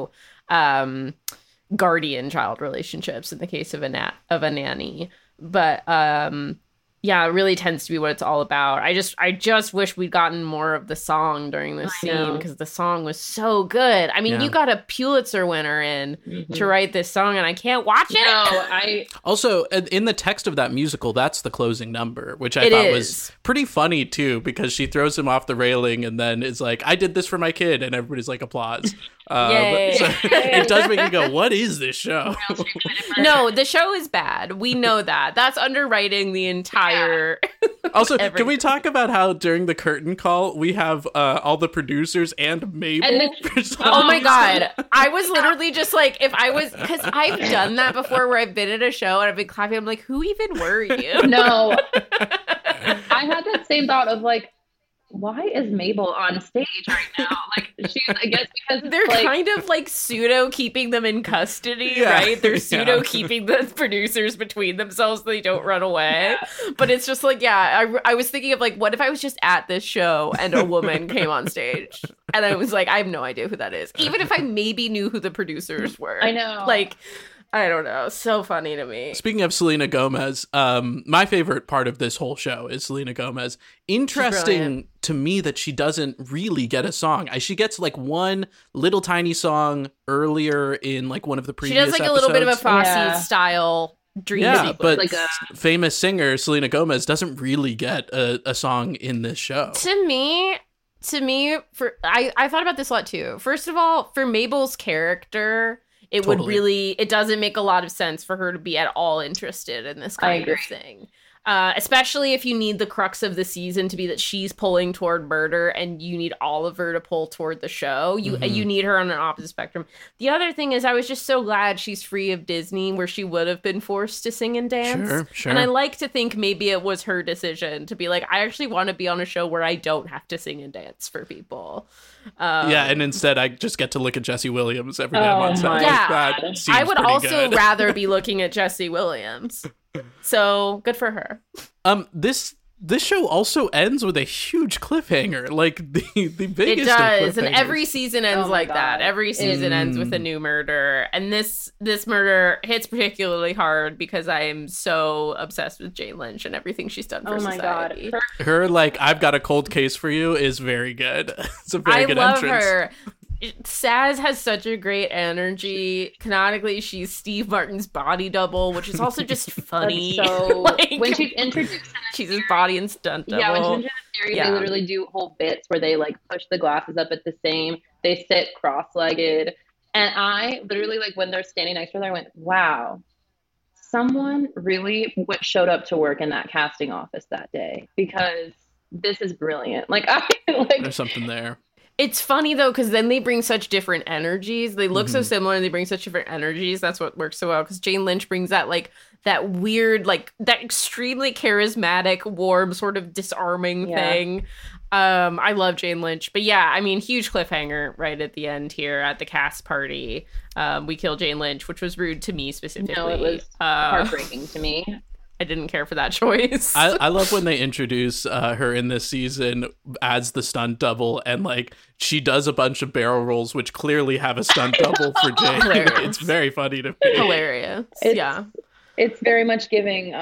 guardian child relationships in the case of a nanny. But yeah, it really tends to be what it's all about. I just wish we'd gotten more of the song during this scene, because the song was so good. I mean, you got a Pulitzer winner to write this song, and I can't watch it. Also, in the text of that musical, that's the closing number, which I thought was pretty funny too, because she throws him off the railing and then is like, "I did this for my kid," and everybody's like, applause. Yay. So it does make you go, what is this show? No, the show is bad. We know that. That's underwriting the entire... Also, can we talk about how during the curtain call, we have all the producers and Mabel? Oh my god. I was literally just like, because I've done that before where I've been at a show and I've been clapping. I'm like, who even were you? No. I had that same thought of like, why is Mabel on stage right now? Like, she's, I guess because They're like, kind of like pseudo keeping them in custody, Yeah. right? They're pseudo Yeah. keeping the producers between themselves so they don't run away. Yeah. But it's just like, yeah, I was thinking of like, what if I was just at this show and a woman came on stage? And I was like, I have no idea who that is. Even if I maybe knew who the producers were. I know. Like, I don't know. So funny to me. Speaking of Selena Gomez, my favorite part of this whole show is Selena Gomez. Interesting brilliant. to me that she doesn't really get a song. She gets like one little tiny song earlier in like one of the She previous does like a little bit of a episodes. Fosse Yeah. style dream Yeah, sequence. but Like a- famous singer Selena Gomez doesn't really get a song in this show. To me, for I thought about this a lot too. First of all, for Mabel's character, it would Totally. really, it doesn't make a lot of sense for her to be at all interested in this I kind of agree. thing. Especially if you need the crux of the season to be that she's pulling toward murder and you need Oliver to pull toward the show. You need her on an opposite spectrum. The other thing is I was just so glad she's free of Disney where she would have been forced to sing and dance. Sure. And I like to think maybe it was her decision to be like, I actually want to be on a show where I don't have to sing and dance for people. Yeah, and instead I just get to look at Jesse Williams every day Oh on set. my Yeah. That seems I would pretty also good. rather be looking at Jesse Williams. So good for her. This show also ends with a huge cliffhanger, like the It biggest. of does, and cliffhangers. every season ends Oh my like God. that. Every season ends with a new murder, and this murder hits particularly hard because I am so obsessed with Jane Lynch and everything she's done for Oh my God. society. Her like I've got a cold case for you is very good. It's a very I good love entrance. her. Saz has such a great energy. Canonically, she's Steve Martin's body double, which is also just funny. So Like, when she's introduced in the she's his body and stunt double. Yeah, when she's in the series, Yeah. they literally do whole bits where they like push the glasses up at the same. They sit cross-legged, and I literally like when they're standing next to her, I went, "Wow, someone really showed up to work in that casting office that day because this is brilliant." Like I like There's something there. It's funny though, because then they bring such different energies. They look so similar and they bring such different energies. That's what works so well. Because Jane Lynch brings that like that weird, like that extremely charismatic, warm, sort of disarming Yeah. thing. I love Jane Lynch. But yeah, I mean, huge cliffhanger right at the end here at the cast party. We kill Jane Lynch, which was rude to me specifically. no, it was heartbreaking to me. I didn't care for that choice. I love when they introduce her in this season as the stunt double, and like she does a bunch of barrel rolls, which clearly have a stunt double for Jane. Hilarious. It's very funny to me. Hilarious. It's- Yeah. It's very much giving.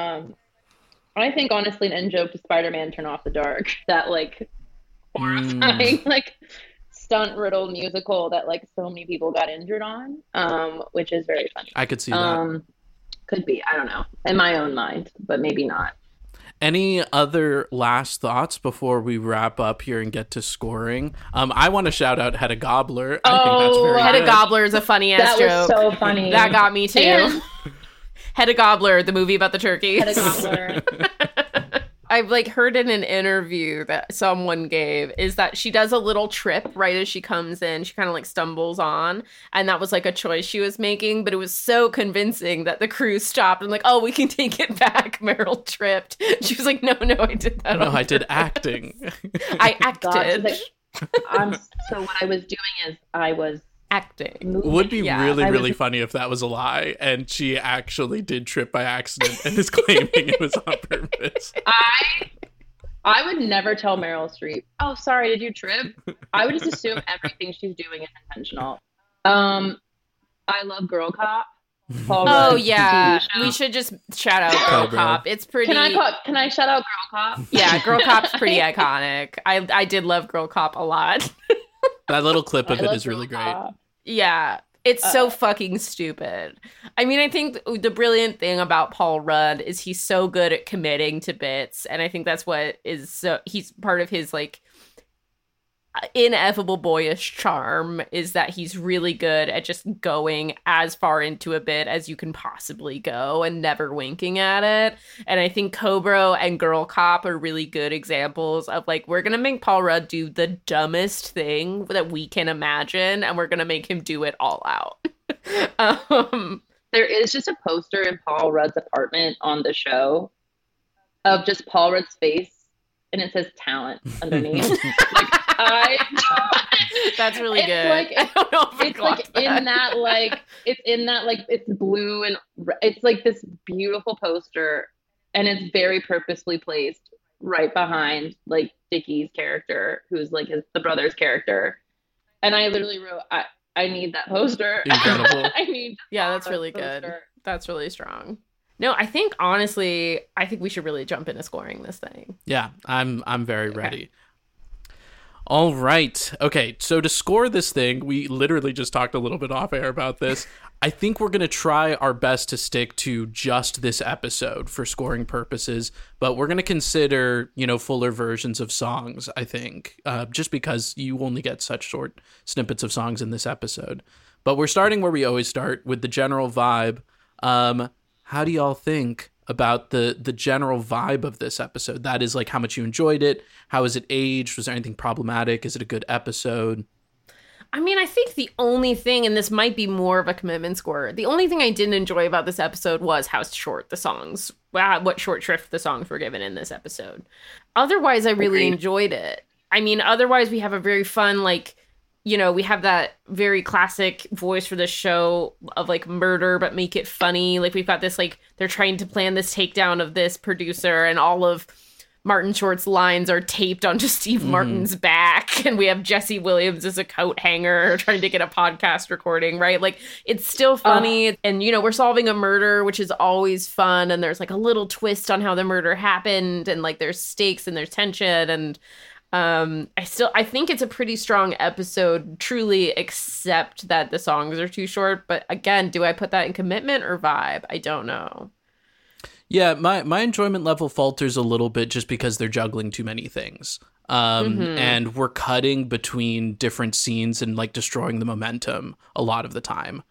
I think honestly, an in joke to Spider-Man: Turn Off the Dark. That like horrifying, like stunt riddled musical that like so many people got injured on, which is very funny. I could see that. Could be, I don't know, in my own mind, but maybe not. Any other last thoughts before we wrap up here and get to scoring? I want to shout out Hedda Gobbler. I think that's very Hedda good. Gobbler is a funny ass That joke. was so funny. That got me too. And Hedda Gobbler, the movie about the turkeys. Hedda Gobbler. I've like heard in an interview that someone gave is that she does a little trip right as she comes in. She kind of like stumbles on, and that was like a choice she was making, but it was so convincing that the crew stopped and like, oh, we can take it back. Meryl tripped. She was like, no, I did that. No, on I did purpose. acting. I God, acted. so what I was doing is I was Acting. moving. Would be Yeah, really, I really was- funny if that was a lie and she actually did trip by accident and is claiming it was on purpose. I would never tell Meryl Streep, "Oh, sorry, did you trip?" I would just assume everything she's doing is intentional. I love Girl Cop. Paul Oh Rudd's yeah, TV show. we should just shout out Girl Cobra. Cop. It's pretty. Can I shout out Girl Cop? Yeah, Girl Cop's pretty iconic. I did love Girl Cop a lot. That little clip of I it love is really Girl great. Cop. Yeah, it's so fucking stupid. I mean, I think the brilliant thing about Paul Rudd is he's so good at committing to bits, and I think that's what is so he's part of his like ineffable boyish charm is that he's really good at just going as far into a bit as you can possibly go and never winking at it. And I think Cobra and Girl Cop are really good examples of like, we're gonna make Paul Rudd do the dumbest thing that we can imagine, and we're gonna make him do it all out. There is just a poster in Paul Rudd's apartment on the show of just Paul Rudd's face and it says talent underneath. Like That's really it's good. like I don't know if I it's like clocked that. in that like it's blue and it's like this beautiful poster, and it's very purposefully placed right behind like Dickie's character, who's like the brother's character. And I literally wrote, I need that poster. Incredible. I need Yeah, that's really poster. good. That's really strong. No, I think honestly, I think we should really jump into scoring this thing. Yeah, I'm very ready. All right. Okay, so to score this thing, we literally just talked a little bit off air about this. I think we're going to try our best to stick to just this episode for scoring purposes, but we're going to consider, fuller versions of songs, I think, just because you only get such short snippets of songs in this episode. But we're starting where we always start, with the general vibe. How do y'all think about the general vibe of this episode? That is, like, how much you enjoyed it. How is it aged? Was there anything problematic? Is it a good episode? I mean, I think the only thing, and this might be more of a commitment score, the only thing I didn't enjoy about this episode was how short the songs, what short shrift the songs were given in this episode. Otherwise, I really enjoyed it. I mean, otherwise, we have a very fun, like, we have that very classic voice for this show of like murder, but make it funny. Like, we've got this, like, they're trying to plan this takedown of this producer, and all of Martin Short's lines are taped onto Steve Martin's back, and we have Jesse Williams as a coat hanger trying to get a podcast recording, right? Like, it's still funny, and we're solving a murder, which is always fun, and there's like a little twist on how the murder happened, and like there's stakes and there's tension, and I think it's a pretty strong episode, truly, except that the songs are too short. But again, do I put that in commitment or vibe? I don't know. Yeah, my enjoyment level falters a little bit just because they're juggling too many things. And we're cutting between different scenes and like destroying the momentum a lot of the time.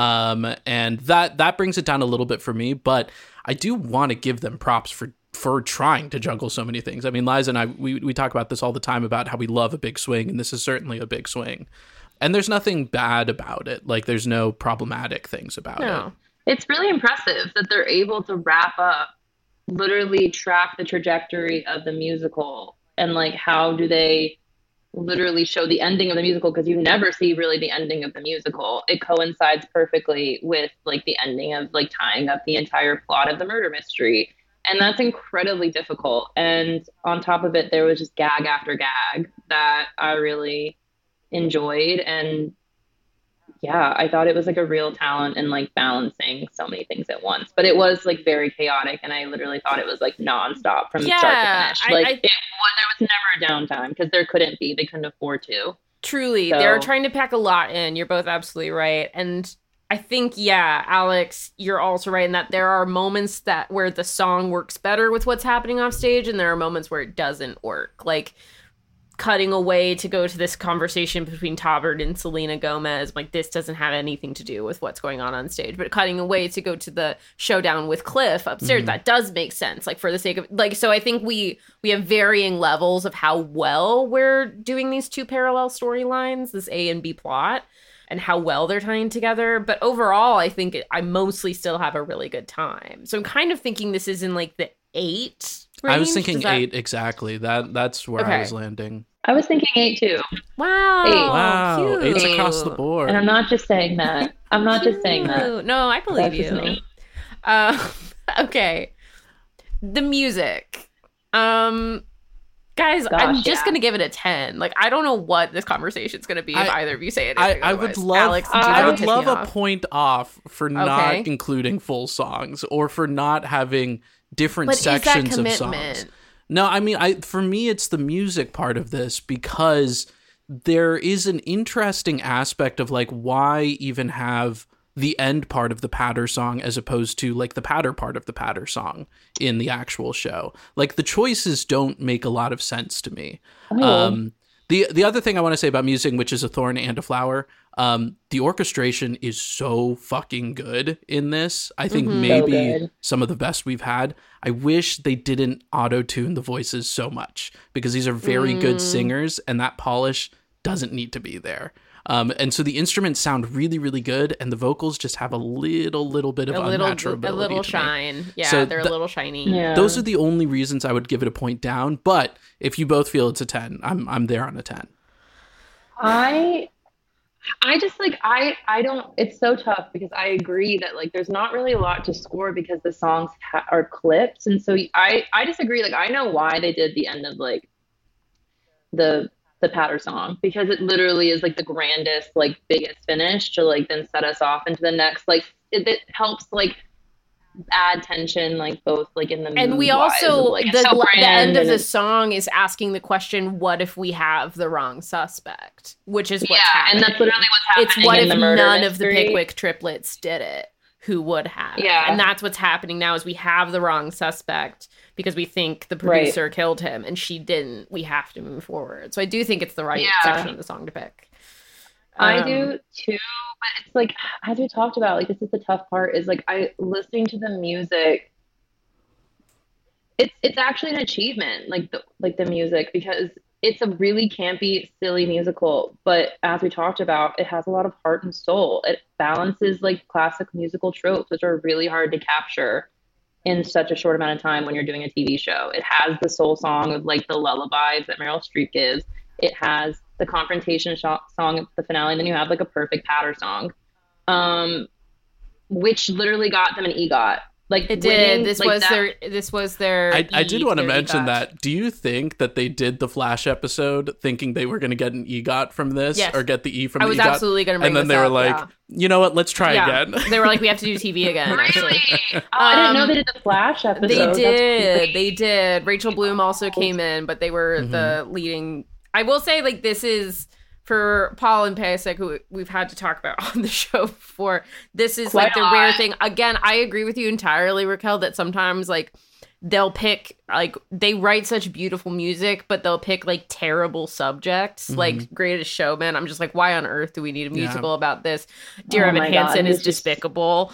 And that brings it down a little bit for me, but I do want to give them props for trying to juggle so many things. I mean, Liza and I, we talk about this all the time about how we love a big swing, and this is certainly a big swing. And there's nothing bad about it. Like, there's no problematic things about it. It's really impressive that they're able to wrap up, literally track the trajectory of the musical, and like, how do they literally show the ending of the musical, because you never see really the ending of the musical. It coincides perfectly with like the ending of like tying up the entire plot of the murder mystery. And that's incredibly difficult. And on top of it, there was just gag after gag that I really enjoyed. And yeah, I thought it was like a real talent in like balancing so many things at once. But it was like very chaotic, and I literally thought it was like nonstop from start to finish. There was never a downtime, because there couldn't be. They couldn't afford to. Truly, they're trying to pack a lot in. You're both absolutely right. And I think, yeah, Alex, you're also right in that there are moments where the song works better with what's happening off stage, and there are moments where it doesn't work. Like, cutting away to go to this conversation between Tauber and Selena Gomez, like, this doesn't have anything to do with what's going on stage. But cutting away to go to the showdown with Cliff upstairs, that does make sense, like, for the sake of, like, so I think we have varying levels of how well we're doing these two parallel storylines, this A and B plot, and how well they're tying together. But overall, I think I mostly still have a really good time. So I'm kind of thinking this is in like the 8 range. I was thinking 8, exactly. That's where I was landing. I was thinking 8 too. Wow. 8. Wow. Cute. 8's across the board. And I'm not just saying that. I'm not just saying that. No, I believe That's just you. me. Okay. The music. Guys, I'm just going to give it a 10. Like, I don't know what this conversation is going to be if either of you say anything. I would love, Alex, I would love a point off for not Okay. including full songs, or for not having different But sections is that of commitment? songs. No, I mean, for me, it's the music part of this, because there is an interesting aspect of like, why even have the end part of the Patter song as opposed to like the Patter part of the Patter song in the actual show. Like, the choices don't make a lot of sense to me. The other thing I want to say about music, which is a thorn and a flower, the orchestration is so fucking good in this. I think maybe some of the best we've had. I wish they didn't auto-tune the voices so much, because these are very good singers, and that polish doesn't need to be there. And so the instruments sound really, really good, and the vocals just have a little bit of unnaturality. A little to me. shine. Yeah, So they're a little shiny. Yeah. Those are the only reasons I would give it a point down. But if you both feel it's a 10, I'm there on a 10. I just like I don't, it's so tough because I agree that like there's not really a lot to score because the songs are clips, and so I disagree. Like I know why they did the end of like the patter song, because it literally is like the grandest, like biggest finish to like then set us off into the next, like it helps like add tension, like both like in the And we mood also wise, like, it's so the grand end of and the it's- song is asking the question, what if we have the wrong suspect, which is what's yeah, happening. and that's literally what's It's happening what in if the murder none of the mystery. Pickwick triplets did it, who would have. Yeah. And that's what's happening now is we have the wrong suspect because we think the producer killed him and she didn't. We have to move forward. So I do think it's the right Yeah. section of the song to pick. I do too, but it's like, as we talked about, like this is the tough part, is like listening to the music. It's actually an achievement, like the music, because it's a really campy, silly musical, but as we talked about, it has a lot of heart and soul. It balances like classic musical tropes, which are really hard to capture in such a short amount of time when you're doing a TV show. It has the soul song of like the lullabies that Meryl Streep gives. It has the confrontation song at the finale, and then you have like a perfect patter song, which literally got them an EGOT. Like It winning, did. This like was that, their I did want to their mention EGOT. that. Do you think that they did the Flash episode thinking they were going to get an EGOT from this, Yes. or get the E from I the was EGOT? absolutely going to bring And then this they were up, like, yeah. you know what? Let's try Yeah. again. They were like, we have to do TV again, actually. really? I didn't know they did the Flash episode. They That's did. crazy. They did. Rachel Bloom also came in, but they were the leading. I will say, like, this is for Paul and Pasek, who we've had to talk about on the show before. This is Quite like the a lot. rare thing. Again, I agree with you entirely, Raquel, that sometimes like they'll pick, like, they write such beautiful music, but they'll pick like terrible subjects, like Greatest Showman. I'm just like, why on earth do we need a musical about this? Dear Oh Evan my God, Hansen is it's just- despicable.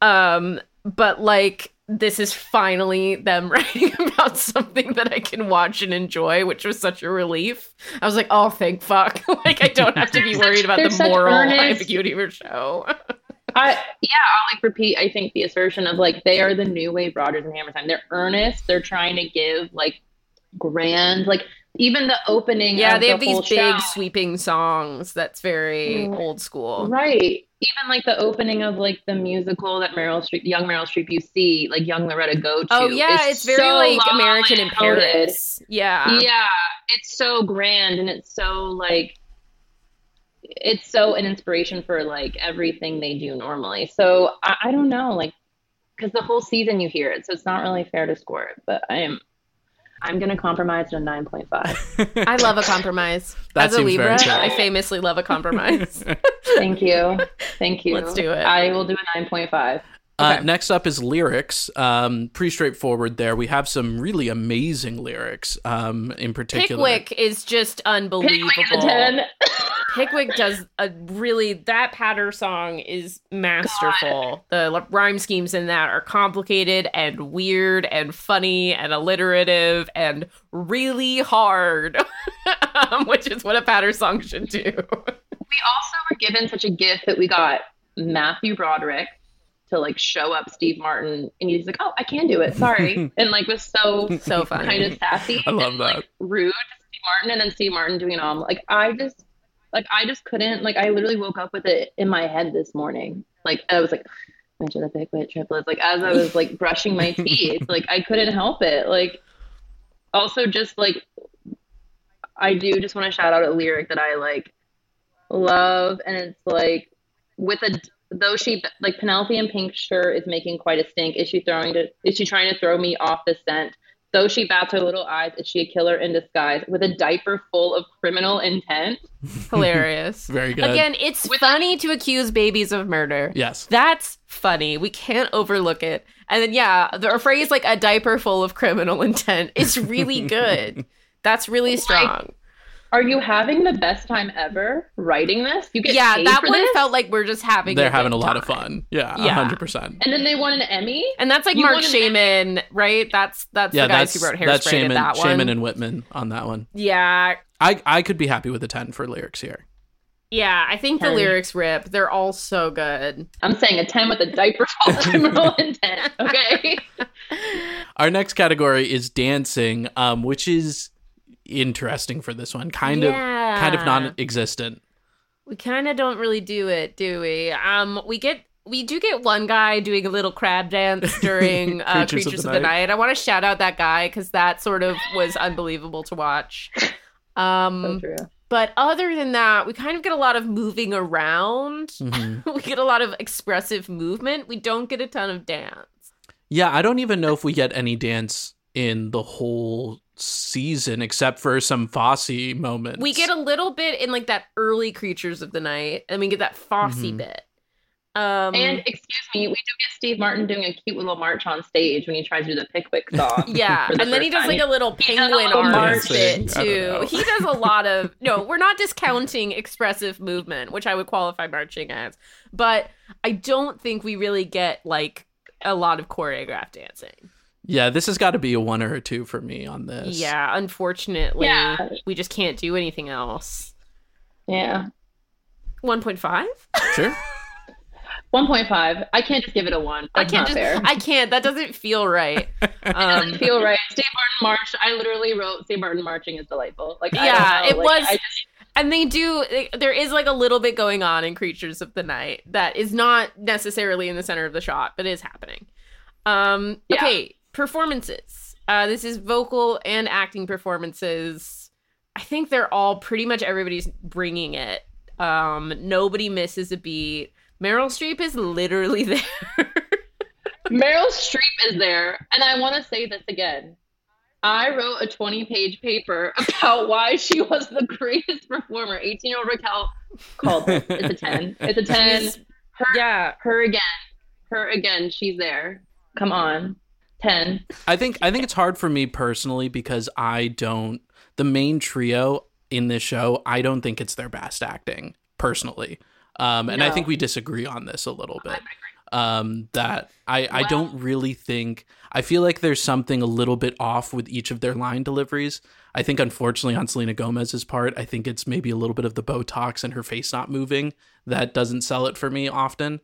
But like, this is finally them writing about something that I can watch and enjoy, which was such a relief. I was like, oh, thank fuck. Like, I don't have to be worried about They're the such moral earnest- ambiguity of your show. I'll like repeat, I think the assertion of like they are the new wave Rodgers and Hammerstein. They're earnest. They're trying to give like grand, like even the opening. Yeah, of they the have these whole big show, sweeping songs that's very old school. right? Even like the opening of like the musical that young Meryl Streep, you see like young Loretta go to. Oh yeah, is it's very so like long American in and coded. Paris. Yeah. Yeah, it's so grand and it's so like it's so an inspiration for like everything they do normally. So I don't know, like because the whole season you hear it, so it's not really fair to score it. But I'm gonna compromise to a 9.5. I love a compromise. That As a seems very Libra, fair. I famously love a compromise. Thank you. Let's do it. I will do a 9.5. Okay. Next up is lyrics. Pretty straightforward there. We have some really amazing lyrics in particular. Pickwick is just unbelievable. Pickwick is a 10. Pickwick does a really, that patter song is masterful. The rhyme schemes in that are complicated and weird and funny and alliterative and really hard, which is what a patter song should do. We also were given such a gift that we got Matthew Broderick to like show up Steve Martin, and he's like, "Oh, I can do it. Sorry," and like was so So funny. kind of sassy. I love and, that. Like, rude to Steve Martin, and then Steve Martin doing an like I just couldn't, like I literally woke up with it in my head this morning. Like I was like, mention the Pickwick triplets. Like as I was like brushing my teeth, like I couldn't help it. Like also just like I do just want to shout out a lyric that I like love, and it's like though she like Penelope in pink sure is making quite a stink. Is she trying to throw me off the scent? Though she bats her little eyes, is she a killer in disguise with a diaper full of criminal intent? Hilarious. Very good. Again, it's funny to accuse babies of murder. Yes. That's funny. We can't overlook it. And then, yeah, the phrase like a diaper full of criminal intent is really good. That's really strong. Are you having the best time ever writing this? You get Yeah, paid that for one this? felt like we're just having They're a having a good lot of time. fun. Yeah, Yeah. 100%. And then they won an Emmy? And that's like You Mark won an Shaman, right? That's Yeah, the guys who wrote that's Hairspray did that one. Shaman and Whitman on that one. Yeah. I could be happy with a 10 for lyrics here. Yeah, I think 10. the lyrics rip. They're all so good. I'm saying a 10 with a diaper full. I'm rolling 10. Okay. Our next category is dancing, which is interesting for this one. Kind of non-existent. We kind of don't really do it, do we? We do get one guy doing a little crab dance during Creatures of the Night. I want to shout out that guy because that sort of was unbelievable to watch. So true. But other than that, we kind of get a lot of moving around. Mm-hmm. We get a lot of expressive movement. We don't get a ton of dance. Yeah, I don't even know if we get any dance in the whole season except for some Fosse moments. We get a little bit in like that early Creatures of the Night, and we get that Fosse bit. And excuse me, we do get Steve Martin doing a cute little march on stage when he tries to do the Pickwick song. Yeah, and then he does like a little penguin march bit too. He does a lot of we're not discounting expressive movement, which I would qualify marching as, but I don't think we really get like a lot of choreographed dancing. Yeah, this has got to be a 1 or a 2 for me on this. Yeah, unfortunately, we just can't do anything else. Yeah. 1.5? Sure. 1.5. I can't just give it a 1. That's not fair. I can't. That doesn't feel right. It doesn't feel right. Steve Martin March. I literally wrote Steve Martin marching is delightful. Like, yeah, it was. And they do. There is like a little bit going on in Creatures of the Night that is not necessarily in the center of the shot, but is happening. Okay, performances. This is vocal and acting performances. I think they're all pretty much everybody's bringing it. Nobody misses a beat. Meryl Streep is literally there. Meryl Streep is there. And I want to say this again. I wrote a 20-page paper about why she was the greatest performer. 18-year-old Raquel called it. It's a 10. It's a 10. Her again. Her again. She's there. Come on. 10. I think it's hard for me personally because the main trio in this show, I don't think it's their best acting, personally. And I think we disagree on this a little bit. I don't really think, I feel like there's something a little bit off with each of their line deliveries. I think, unfortunately, on Selena Gomez's part, I think it's maybe a little bit of the Botox and her face not moving that doesn't sell it for me often.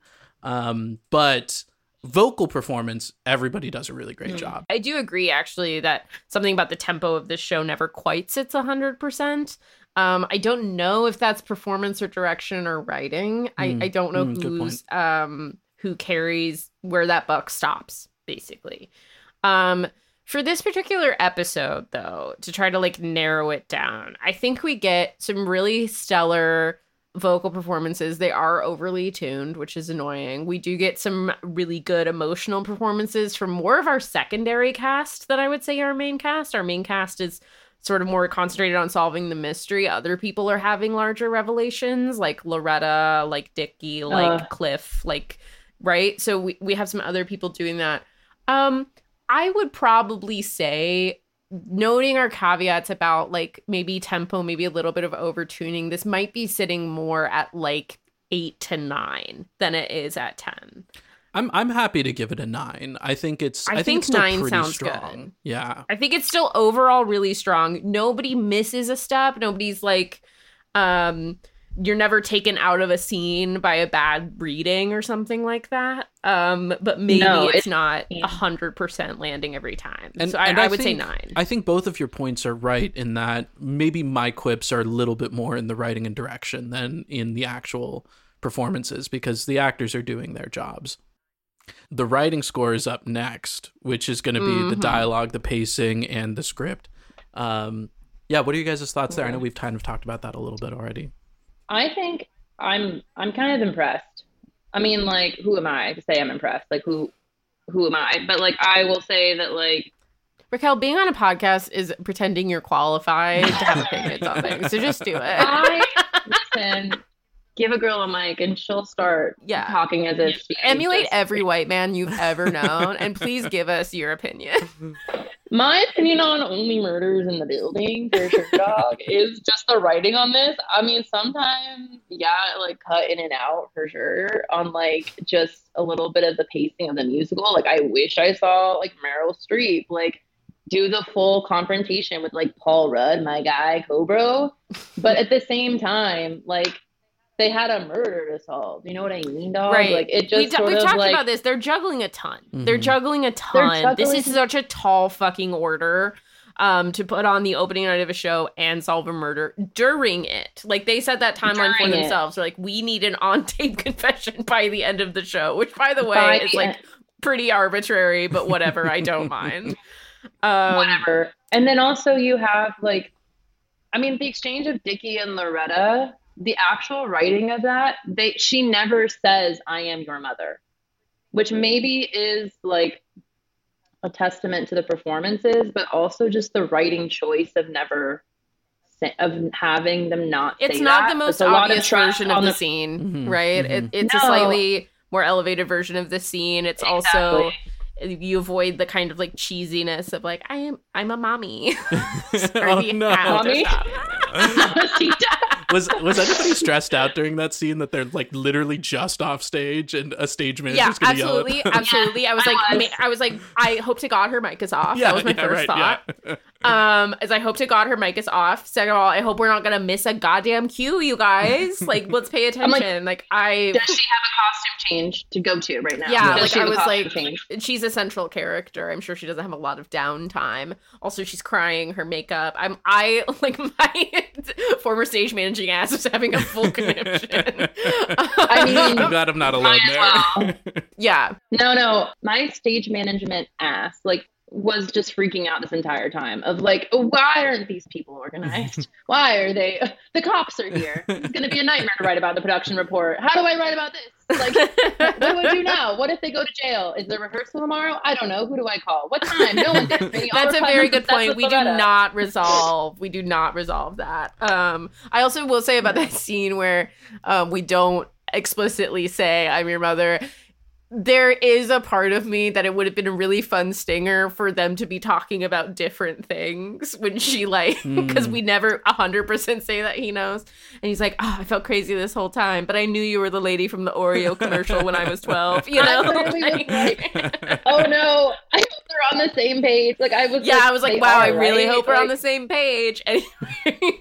But vocal performance, everybody does a really great job. I do agree, actually, that something about the tempo of this show never quite sits 100%. I don't know if that's performance or direction or writing. I don't know who carries where that buck stops, basically. For this particular episode, though, to try to like narrow it down, I think we get some really stellar vocal performances. They are overly tuned, which is annoying. We do get some really good emotional performances from more of our secondary cast than I would say our main cast. Our main cast is sort of more concentrated on solving the mystery. Other people are having larger revelations, like Loretta, like Dickie, like Cliff, like, right? So we have some other people doing that. I would probably say, noting our caveats about like maybe tempo, maybe a little bit of overtuning, this might be sitting more at like 8 to 9 than it is at 10. I'm happy to give it a 9. I think it's 9 sounds strong. Good. Yeah. I think it's still overall really strong. Nobody misses a step. Nobody's like, you're never taken out of a scene by a bad reading or something like that. But maybe it's not 100% landing every time. So I would say 9. I think both of your points are right in that maybe my quips are a little bit more in the writing and direction than in the actual performances because the actors are doing their jobs. The writing score is up next, which is going to be the dialogue, the pacing, and the script. What are you guys' thoughts there? I know we've kind of talked about that a little bit already. I think I'm kind of impressed. I mean, like, who am I to say I'm impressed? Like, who am I? But like, I will say that like, Raquel, being on a podcast is pretending you're qualified to have opinions on things. So just do it. Listen. Give a girl a mic and she'll start talking as if she emulate every white man you've ever known, and please give us your opinion. My opinion on Only Murders in the Building for sure, dog, is just the writing on this. I mean, sometimes, like cut in and out for sure on like just a little bit of the pacing of the musical. Like, I wish I saw like Meryl Streep like do the full confrontation with like Paul Rudd, my guy, Cobra. But at the same time, like, they had a murder to solve. You know what I mean, dog? Right. Like it just We've sort talked of like about this. They're juggling a ton. Mhm. They're juggling a ton. This is juggling- such a tall fucking order to put on the opening night of a show and solve a murder during it. Like they set that timeline for During it. themselves. They're like, we need an on-tape confession by the end of the show, which by the way By is the like end. pretty arbitrary, but whatever, I don't mind. whatever. And then also you have like, I mean, the exchange of Dickie and Loretta, the actual writing of that, she never says, "I am your mother," which maybe is like a testament to the performances, but also just the writing choice of having them not say It's not that. the most It's a lot obvious trust version of on the scene, Mhm, right? mhm. It's a No. slightly more elevated version of the scene. It's also Exactly. you avoid the kind of like cheesiness of like I'm a mommy. Oh, Sorry, no. have to Mommy? stop. Was anybody stressed out during that scene that they're like literally just off stage and a stage manager's Yeah, gonna yell at absolutely, them? absolutely. I was like, I hope to God her mic is off. That was my first thought. Yeah. As I hope to God her mic is off. Second of all, I hope we're not gonna miss a goddamn cue, you guys. Like, let's pay attention. Does she have a costume change to go to right now? Yeah, Does like she I have a was costume like, change? she's a central character. I'm sure she doesn't have a lot of downtime. Also, she's crying, her makeup. I like my former stage managing ass is having a full conniption. I mean, I'm glad I'm not alone Might as there. well. yeah, No, my stage management ass like was just freaking out this entire time of like, why aren't these people organized? Why are they? The cops are here. It's gonna be a nightmare to write about the production report. How do I write about this? Like, what do I do now? What if they go to jail? Is there rehearsal tomorrow? I don't know. Who do I call? What time? No one did me. All That's the a time very I'm good obsessed point. with We do Loretta. not resolve. We do not resolve that. I also will say about that scene where we don't explicitly say "I'm your mother." There is a part of me that it would have been a really fun stinger for them to be talking about different things when she like, because we never 100% say that he knows. And he's like, oh, I felt crazy this whole time, but I knew you were the lady from the Oreo commercial when I was 12, you know? I literally was like, oh no, I hope they're on the same page. Like I was. Yeah, I was like, they wow, are, I really right? hope we're on Like, the same page. Anyway,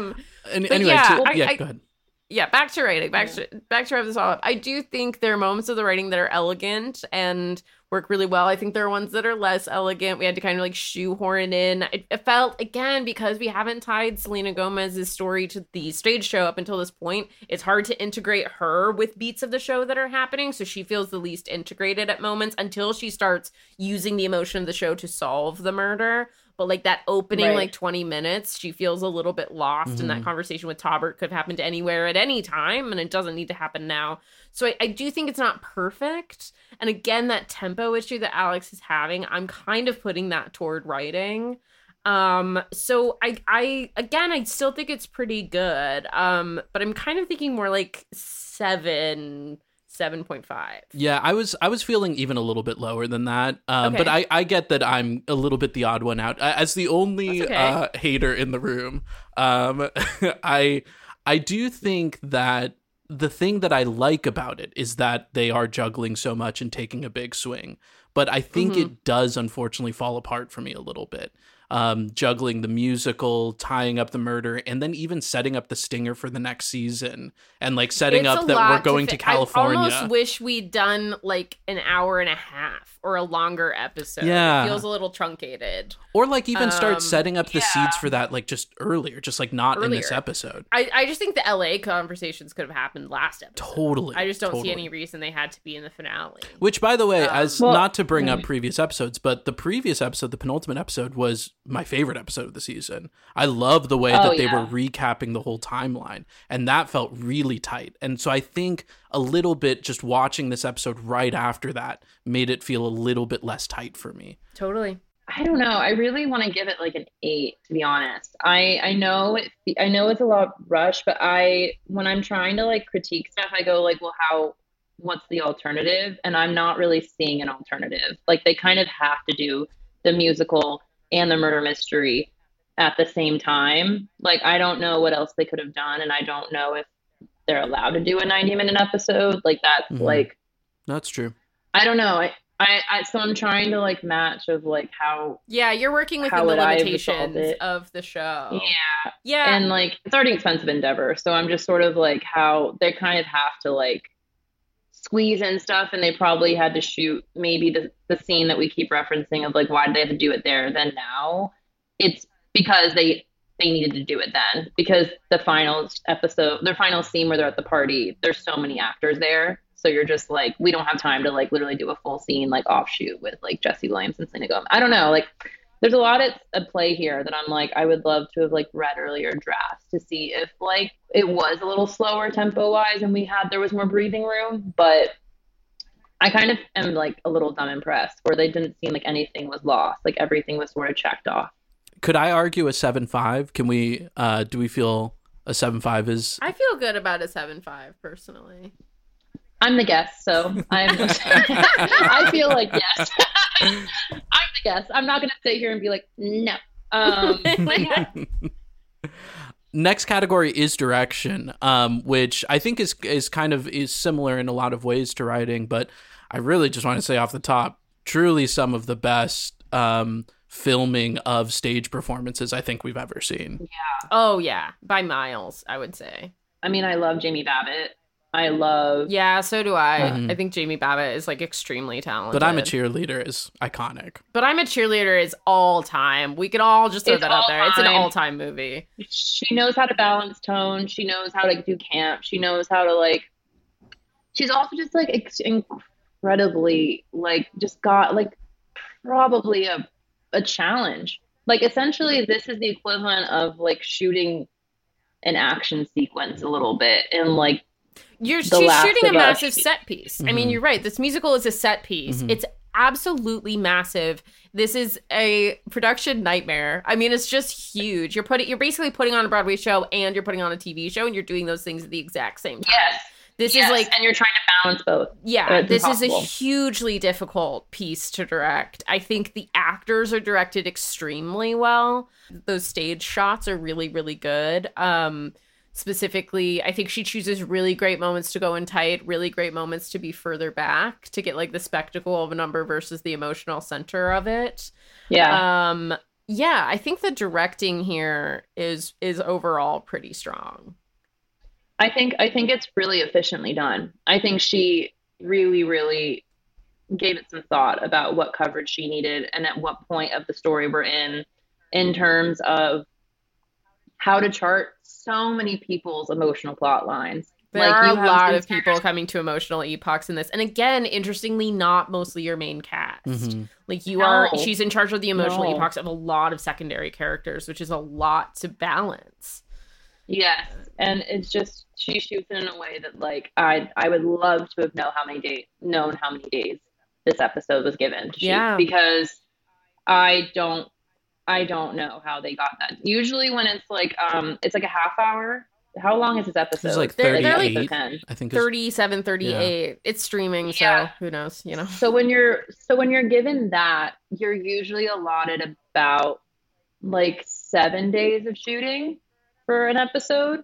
And But anyway, yeah, go I- ahead. yeah, back to writing. Back to wrap this all up. I do think there are moments of the writing that are elegant and work really well. I think there are ones that are less elegant. We had to kind of like shoehorn in. It felt, again, because we haven't tied Selena Gomez's story to the stage show up until this point, it's hard to integrate her with beats of the show that are happening. So she feels the least integrated at moments until she starts using the emotion of the show to solve the murder. But like that opening Right. like 20 minutes, she feels a little bit lost. And that conversation with Taubert could have happened anywhere at any time. And it doesn't need to happen now. So I do think it's not perfect. And again, that tempo issue that Alex is having, I'm kind of putting that toward writing. So I still think it's pretty good. But I'm kind of thinking more like 7.5. Yeah, I was feeling even a little bit lower than that. Okay. But I get that I'm a little bit the odd one out. As the only That's okay. hater in the room, I do think that the thing that I like about it is that they are juggling so much and taking a big swing. But I think it does unfortunately fall apart for me a little bit. Juggling the musical, tying up the murder, and then even setting up the stinger for the next season, and like setting It's up a that lot we're going to I California. almost wish we'd done like an hour and a half or a longer episode. Yeah. It feels a little truncated. Or like even start setting up the yeah. seeds for that like just earlier, just like not in this Earlier. episode. I just think the LA conversations could have happened last episode. Totally. I just don't see totally. any reason they had to be in the finale. Which, by the way, as Well- not to bring up previous episodes, but the previous episode, the penultimate episode, was my favorite episode of the season. I love the way Oh, that they yeah. were recapping the whole timeline, and that felt really tight. And so I think a little bit just watching this episode right after that made it feel a little bit less tight for me. Totally. I don't know. I really want to give it like an 8, to be honest. I know it's a lot rushed, but when I'm trying to like critique stuff, I go like, well, what's the alternative? And I'm not really seeing an alternative. Like they kind of have to do the musical and the murder mystery at the same time. Like I don't know what else they could have done, and I don't know if they're allowed to do a 90-minute episode. Like that's Mhm. like That's true. I don't know. So I'm trying to like match of like how Yeah, you're working within how the would I have limitations resolved it. of the show. Yeah. Yeah. And like it's already an expensive endeavor. So I'm just sort of like how they kind of have to like squeeze in stuff, and they probably had to shoot maybe the scene that we keep referencing of like why did they have to do it there then now. It's because they needed to do it then, because the final episode, their final scene where they're at the party, there's so many actors there, so you're just like, we don't have time to like literally do a full scene like offshoot with like Jesse Williams and Selena Gomez. I don't know, like there's a lot at play here that I'm like, I would love to have like read earlier drafts to see if like it was a little slower tempo wise and there was more breathing room. But I kind of am like a little dumb impressed where they didn't seem like anything was lost. Like everything was sort of checked off. Could I argue a 7.5? Can we, do we feel a 7.5 is? I feel good about a 7.5 personally. I'm the guest, so I feel like yes. I'm the guest. I'm not going to sit here and be like, no. But yeah. Next category is direction, which I think is kind of is similar in a lot of ways to writing, but I really just want to say off the top, truly some of the best filming of stage performances I think we've ever seen. Yeah. Oh yeah, by miles, I would say. I mean, I love Jamie Babbitt. I love. Yeah, so do I. Mhm. I think Jamie Babbitt is like extremely talented. But I'm a Cheerleader is iconic. But I'm a Cheerleader is all time. We could all just throw It's that out all there. It's an time. all-time movie. She knows how to balance tone. She knows how to do camp. She knows how to like. She's also just like incredibly like just got like probably a challenge. Like essentially, this is the equivalent of like shooting an action sequence a little bit and like. She's Last shooting a of Us. massive set piece. I mean, Mhm. you're right. This musical is a set piece. Mhm. It's absolutely massive. This is a production nightmare. I mean, it's just huge. You're basically putting on a Broadway show and you're putting on a TV show, and you're doing those things at the exact same time. Yes. This Yes, is like, and you're trying to balance both. yeah, It's this is a impossible. hugely difficult piece to direct. I think the actors are directed extremely well. Those stage shots are really, really good. Specifically, I think she chooses really great moments to go in tight, really great moments to be further back to get like the spectacle of a number versus the emotional center of it. Yeah. Yeah, I think the directing here is overall pretty strong. I think it's really efficiently done. I think she really, really gave it some thought about what coverage she needed and at what point of the story we're in terms of how to chart so many people's emotional plot lines. There Like, are a you have lot these of people coming to emotional epochs in this. And again, interestingly, not mostly your main cast. Mhm. Like No. she's in charge of the emotional No. epochs of a lot of secondary characters, which is a lot to balance. Yes, and it's just she shoots it in a way that like I would love to have known how many days this episode was given to shoot, Yeah. because I don't know how they got that. Usually when it's like a half hour. How long is this episode? It's like They're like 38, 10. I think. It's, 37, 38. It's streaming, so Yeah. who knows, you know? So when you're given that, you're usually allotted about like 7 days of shooting for an episode.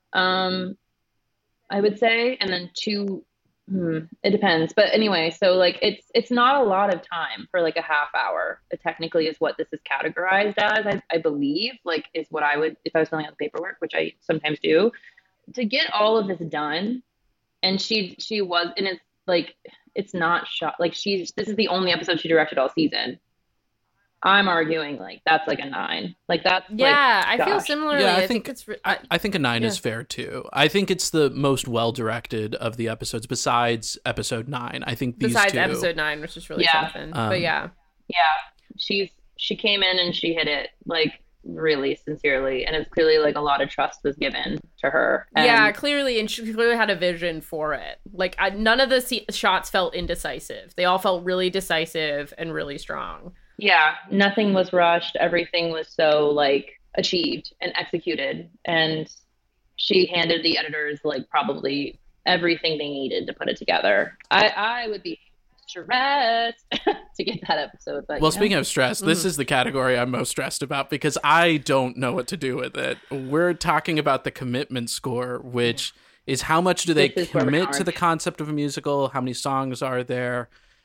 I would say, and then it depends. But anyway, so like it's not a lot of time for like a half hour. It technically is what this is categorized as, I believe, like is what I would, if I was filling out the paperwork, which I sometimes do, to get all of this done. And she was, and it's like, it's not shot, like this is the only episode she directed all season. I'm arguing like that's like a 9. Like that's Yeah, like, I feel gosh. similarly. Yeah, I I think think- it's I think a 9 is Yeah. fair too. I think it's the most well directed of the episodes besides episode 9. I think these besides two. episode 9, which is really Yeah. something. Um, But yeah. Yeah, she came in and she hit it like really sincerely, and it's clearly like a lot of trust was given to her. And Yeah, clearly, and she clearly had a vision for it. Like, none of the shots felt indecisive. They all felt really decisive and really strong. yeah, nothing was rushed. Everything was so like achieved and executed, and she handed the editors like probably everything they needed to put it together. I would be stressed to get that episode, but Well, speaking of stress, this is the category I'm most stressed about because I don't know what to do with it. We're talking about the commitment score, which is how much do they This is where we're commit to the charged. concept of a musical? How many songs are there?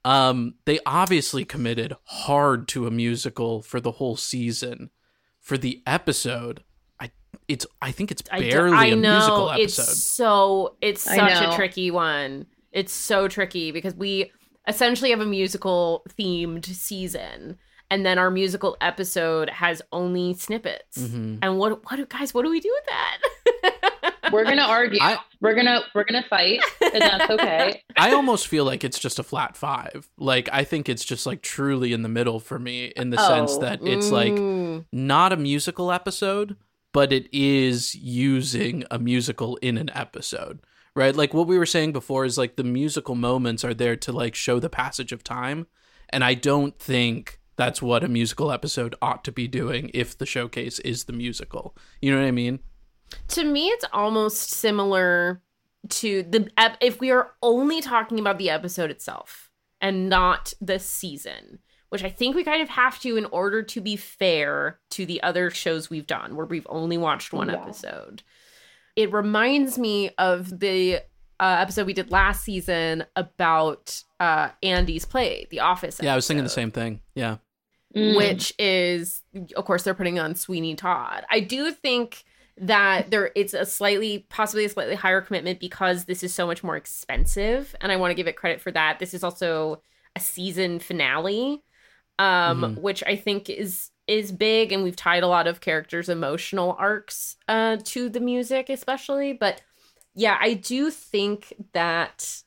They obviously committed hard to a musical for the whole season. For the episode, I think it's barely a musical episode. It's such a tricky one. It's so tricky because we essentially have a musical themed season, and then our musical episode has only snippets. And what do we do with that? We're gonna argue. We're gonna fight, and that's okay. I almost feel like it's just a flat 5. Like, I think it's just like truly in the middle for me, in the sense that it's like not a musical episode, but it is using a musical in an episode, right? Like what we were saying before is like the musical moments are there to like show the passage of time, and I don't think that's what a musical episode ought to be doing if the showcase is the musical. You know what I mean? To me, it's almost similar to if we are only talking about the episode itself and not the season, which I think we kind of have to in order to be fair to the other shows we've done where we've only watched one episode. It reminds me of the episode we did last season about Andy's play, The Office episode. Yeah, I was thinking the same thing. Yeah. Which is, of course, they're putting on Sweeney Todd. I do think that it's possibly a slightly higher commitment because this is so much more expensive, and I want to give it credit for that. This is also a season finale, which I think is big, and we've tied a lot of characters' emotional arcs to the music, especially. But yeah, I do think that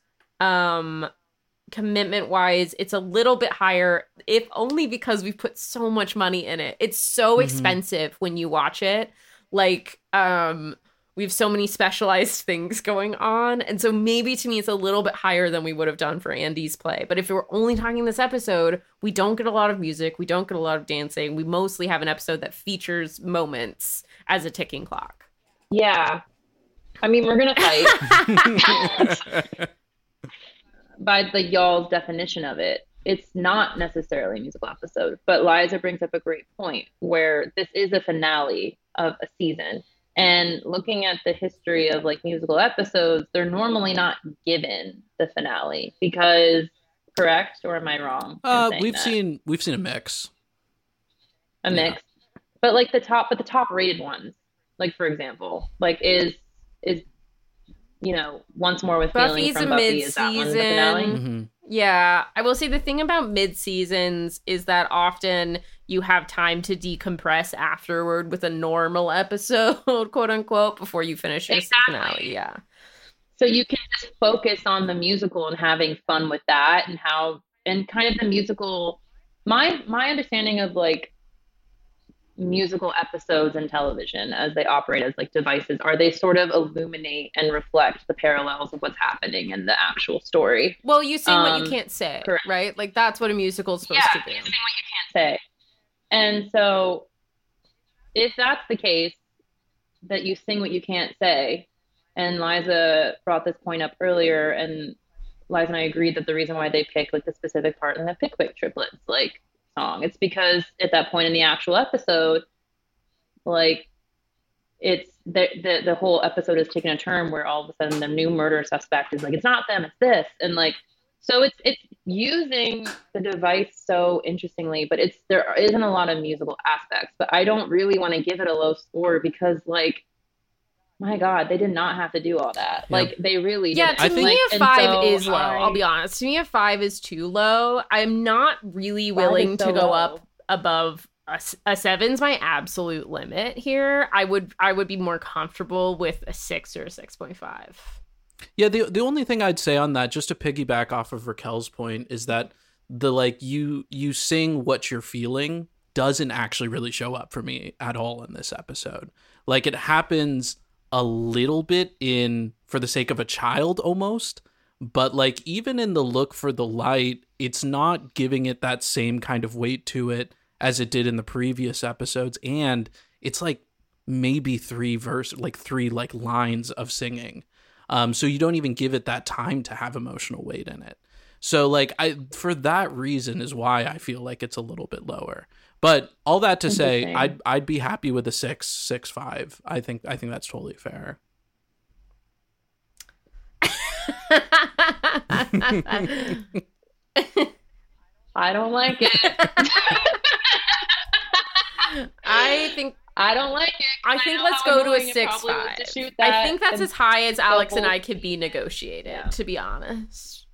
commitment wise, it's a little bit higher, if only because we've put so much money in it. It's so expensive when you watch it. Like, we have so many specialized things going on. And so maybe to me, it's a little bit higher than we would have done for Andy's play. But if we're only talking this episode, we don't get a lot of music. We don't get a lot of dancing. We mostly have an episode that features moments as a ticking clock. Yeah. I mean, we're going to fight. By the y'all's definition of it, it's not necessarily a musical episode. But Liza brings up a great point where this is a finale of a season, and looking at the history of like musical episodes, they're normally not given the finale because, correct, or am I wrong? We've seen a mix, but like the top rated ones, like for example, like is Once More with Feeling from Buffy, is that one the finale? Yeah, I will say the thing about mid-seasons is that often you have time to decompress afterward with a normal episode, quote unquote, before you finish your finale. Yeah. So you can just focus on the musical and having fun with that, and kind of the musical. My understanding of like musical episodes in television as they operate as like devices are they sort of illuminate and reflect the parallels of what's happening in the actual story. Well, you sing what you can't say, correct. Right? Like that's what a musical is supposed to do. You sing what you can't say. And so if that's the case, that you sing what you can't say, and Liza brought this point up earlier, and Liza and I agreed that the reason why they picked like the specific part in the Pickwick triplets like song, it's because at that point in the actual episode, like it's the whole episode is taking a turn where all of a sudden the new murder suspect is like, it's not them, it's this, and like so it's using the device so interestingly, but there isn't a lot of musical aspects. But I don't really want to give it a low score because like, my God, they did not have to do all that. Yeah. Like they really didn't. To me, a 5 is low. I'll be honest. To me, a 5 is too low. I'm not really willing to go up above a 7's my absolute limit here. I would be more comfortable with a 6 or a 6.5. Yeah, the only thing I'd say on that, just to piggyback off of Raquel's point, is that the like you sing what you're feeling doesn't actually really show up for me at all in this episode. Like it happens a little bit in For the Sake of a Child almost, but like even in The Look for the Light, it's not giving it that same kind of weight to it as it did in the previous episodes, and it's like maybe three lines of singing. So you don't even give it that time to have emotional weight in it. So like for that reason is why I feel like it's a little bit lower. But all that to say, I'd be happy with a 6.5. I think that's totally fair. I don't like it. I think I don't like it. I think know let's how go to a annoying it probably was 6-5. to shoot I that think that's and as high as Alex and whole- I could be negotiated, Yeah. to be honest.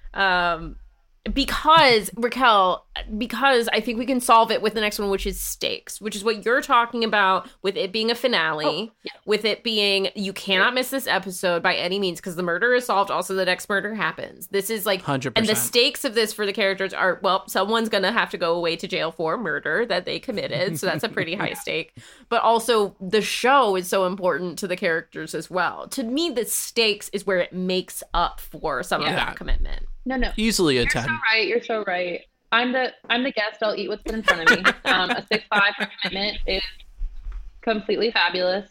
Because Raquel, because I think we can solve it with the next one, which is stakes, which is what you're talking about with it being a finale, Oh, yeah. with it being you cannot miss this episode by any means because the murder is solved. Also, the next murder happens. This is like 100%. And the stakes of this for the characters are, well, someone's going to have to go away to jail for murder that they committed. So that's a pretty high stake. But also, the show is so important to the characters as well. To me, the stakes is where it makes up for some of Yeah. that commitment. No. Easily a You're 10. so right. You're so right. I'm the guest. I'll eat what's put in front of me. A 6-5 for commitment is completely fabulous.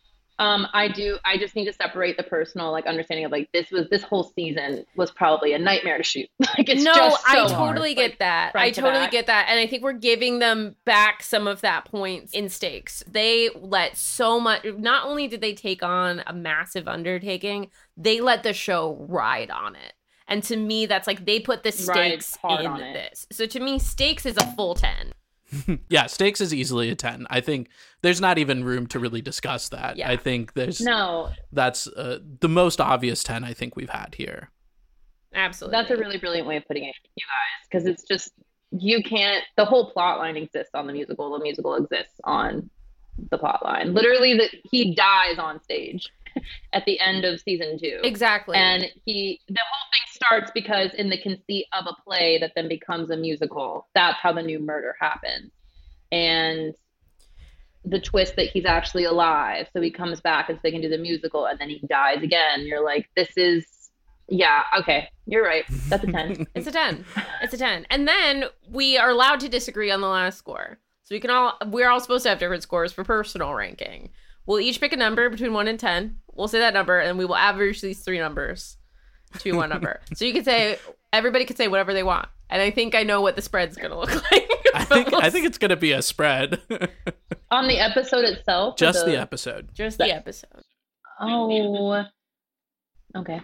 I just need to separate the personal understanding of this whole season was probably a nightmare to shoot. It's No, just so I hard. totally get that. front I to totally back. get that. And I think we're giving them back some of that points in stakes. They let so much, not only did they take on a massive undertaking, they let the show ride on it. And to me, that's they put the Ride stakes hard in on it. this. So to me, stakes is a full 10. Yeah, stakes is easily a 10. I think there's not even room to really discuss that. Yeah. I think No, that's the most obvious 10 I think we've had here. Absolutely. that's a really brilliant way of putting it, you guys, because it's just you can't. The whole plot line exists on the musical. The musical exists on the plot line. Literally, he dies on stage at the end of season 2. Exactly. And the whole thing starts because in the conceit of a play that then becomes a musical, that's how the new murder happens. And the twist that he's actually alive, so he comes back and so they can do the musical, and then he dies again. You're like, this is, yeah, okay, you're right. That's a 10. It's a 10. It's a 10. And then we are allowed to disagree on the last score. So we're all supposed to have different scores for personal ranking. We'll each pick a number between 1 and 10. We'll say that number, and we will average these 3 numbers to one number. So you can say, everybody can say whatever they want. And I think I know what the spread's going to look like. I think it's going to be a spread. On the episode itself? or Just the episode. Just the episode. Oh, okay.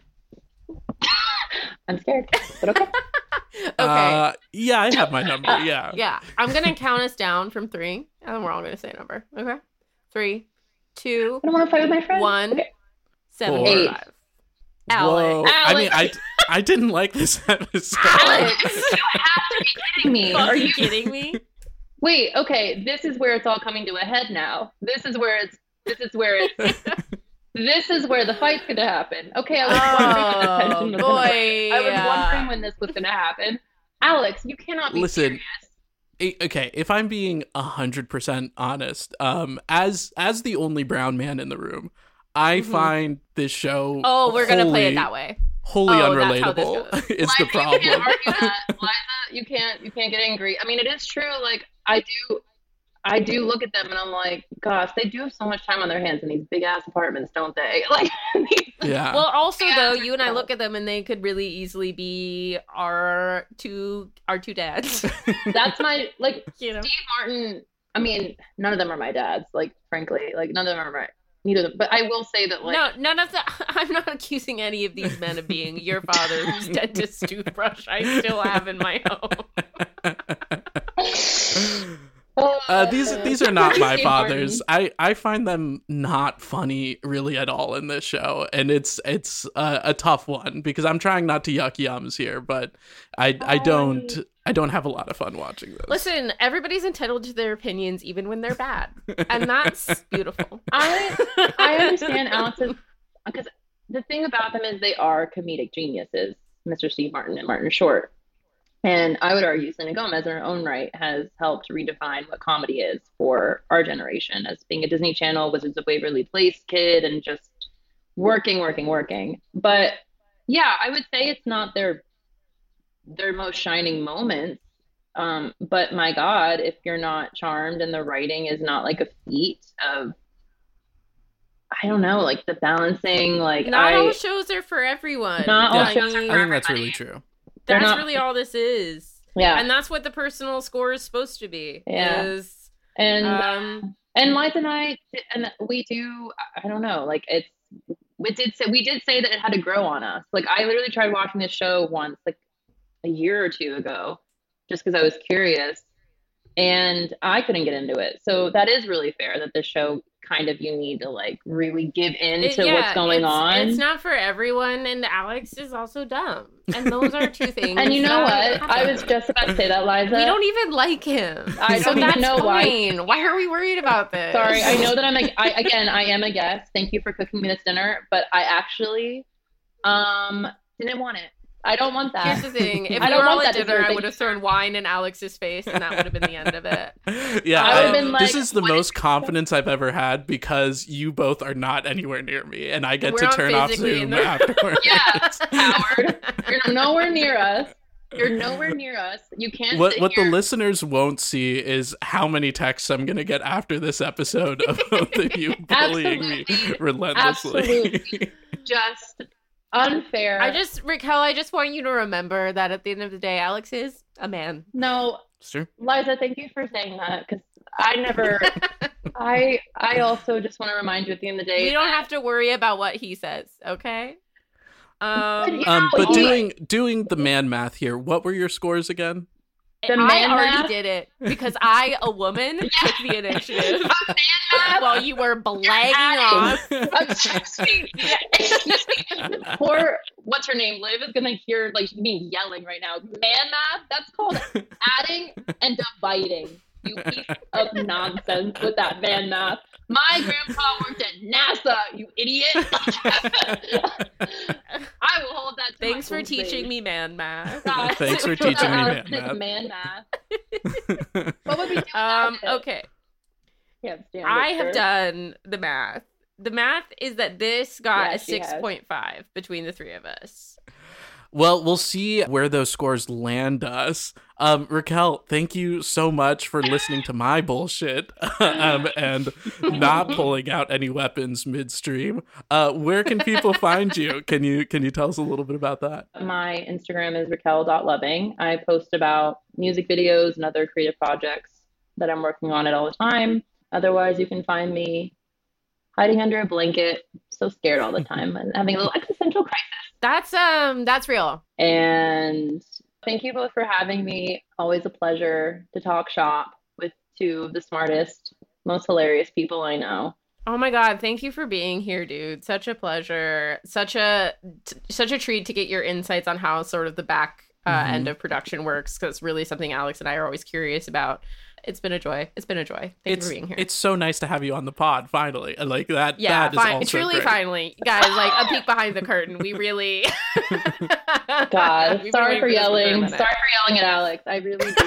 I'm scared, but okay. Okay. Yeah, I have my number. Yeah. Yeah. I'm going to count us down from 3, and then we're all going to say a number. Okay? 3, 2, I don't want to fight with my friends. 1, Okay. 7, 4. 5. Whoa. Alex. I mean, I didn't like this episode. Alex. You have to be kidding me. Are Are you you? kidding me? Wait, okay. This is where it's all coming to a head now. This is where this is where the fight's gonna happen. Okay, I was wondering when the tension was gonna break. I was wondering when this was gonna happen. Alex, you cannot be Listen, serious. Okay, if I'm being 100% honest, as the only brown man in the room, I find this show Oh, we're going to play it that way. wholly Oh, that's how this unrelatable. goes. Is the Liza, problem. You can't argue that. Liza, you can't get angry. I mean, it is true. I do look at them and I'm like, gosh, they do have so much time on their hands in these big ass apartments, don't they? Yeah. Well, also Yeah, though, they're you and I cool. look at them and they could really easily be our two dads. That's my You know. Steve Martin. I mean, none of them are my dads. Frankly, none of them are my neither of them. But I will say that No, none of the. I'm not accusing any of these men of being your father, whose dentist toothbrush I still have in my home. These are not my Steve fathers. Martin. I find them not funny really at all in this show, and it's a tough one because I'm trying not to yuck yums here, but I don't have a lot of fun watching this. Listen, everybody's entitled to their opinions, even when they're bad, and that's beautiful. I understand Alex's because the thing about them is they are comedic geniuses, Mr. Steve Martin and Martin Short. And I would argue Selena Gomez, in her own right, has helped redefine what comedy is for our generation as being a Disney Channel, Wizards of Waverly Place kid, and just working. But yeah, I would say it's not their most shining moments. But my God, if you're not charmed and the writing is not a feat of, I don't know, the balancing, Not all shows are for everyone. Not all Yeah, shows are for I think that's everybody. really true. They're That's not- really all this is. Yeah. And that's what the personal score is supposed to be. Yeah. Is, And Liza and I, and we do, I don't know, we did say that it had to grow on us. I literally tried watching this show once, a year or two ago, just because I was curious, and I couldn't get into it. So that is really fair that this show kind of, you need to like really give in to what's going on. It's not for everyone, and Alex is also dumb. And those are two things. And you know what? I was just about to say that, Liza. We don't even like him. I don't even know why. Why are we worried about this? Sorry, I know that I am a guest. Thank you for cooking me this dinner, but I actually didn't want it. I don't want that. Here's the thing. If we were all at dinner, I would have thrown wine in Alex's face, and that would have been the end of it. Yeah, this is the most confidence I've ever had, because you both are not anywhere near me, and I get to turn off Zoom afterwards. Yeah, Howard. You're nowhere near us. You're nowhere near us. You can't. What the listeners won't see is how many texts I'm going to get after this episode of both of you bullying me relentlessly. Absolutely. Just unfair. Raquel, I just want you to remember that at the end of the day, Alex is a man. No. Sure. Liza, thank you for saying that, because I never... I also just want to remind you at the end of the day... You don't have to worry about what he says, okay? But doing the man math here, what were your scores again? I already did it, because I, a woman, took the initiative while you were blagging off. Poor, what's her name? Liv is gonna hear like me yelling right now. Man math? That's called adding and dividing. You piece of nonsense with that man math. My grandpa worked at NASA, you idiot. I will hold that to Thanks for teaching me man math. Thanks for teaching me man math. What would we do? Okay. I have done the math. The math is that this got a 6.5 between the three of us. Well, we'll see where those scores land us. Raquel, thank you so much for listening to my bullshit and not pulling out any weapons midstream. Where can people find you? Can you tell us a little bit about that? My Instagram is raquel.loving. I post about music videos and other creative projects that I'm working on all the time. Otherwise, you can find me hiding under a blanket, so scared all the time and having a little existential crisis. That's real. And thank you both for having me. Always a pleasure to talk shop with two of the smartest, most hilarious people I know. Oh my God, thank you for being here, dude. Such a pleasure. Such a treat to get your insights on how sort of the back end of production works, because it's really something Alex and I are always curious about. It's been a joy. Thank you for being here. It's so nice to have you on the pod, finally. Like that. Yeah, that is also truly, great. Finally. Guys, like a peek behind the curtain. We really... God, sorry for yelling. Sorry for yelling at Alex. I really do.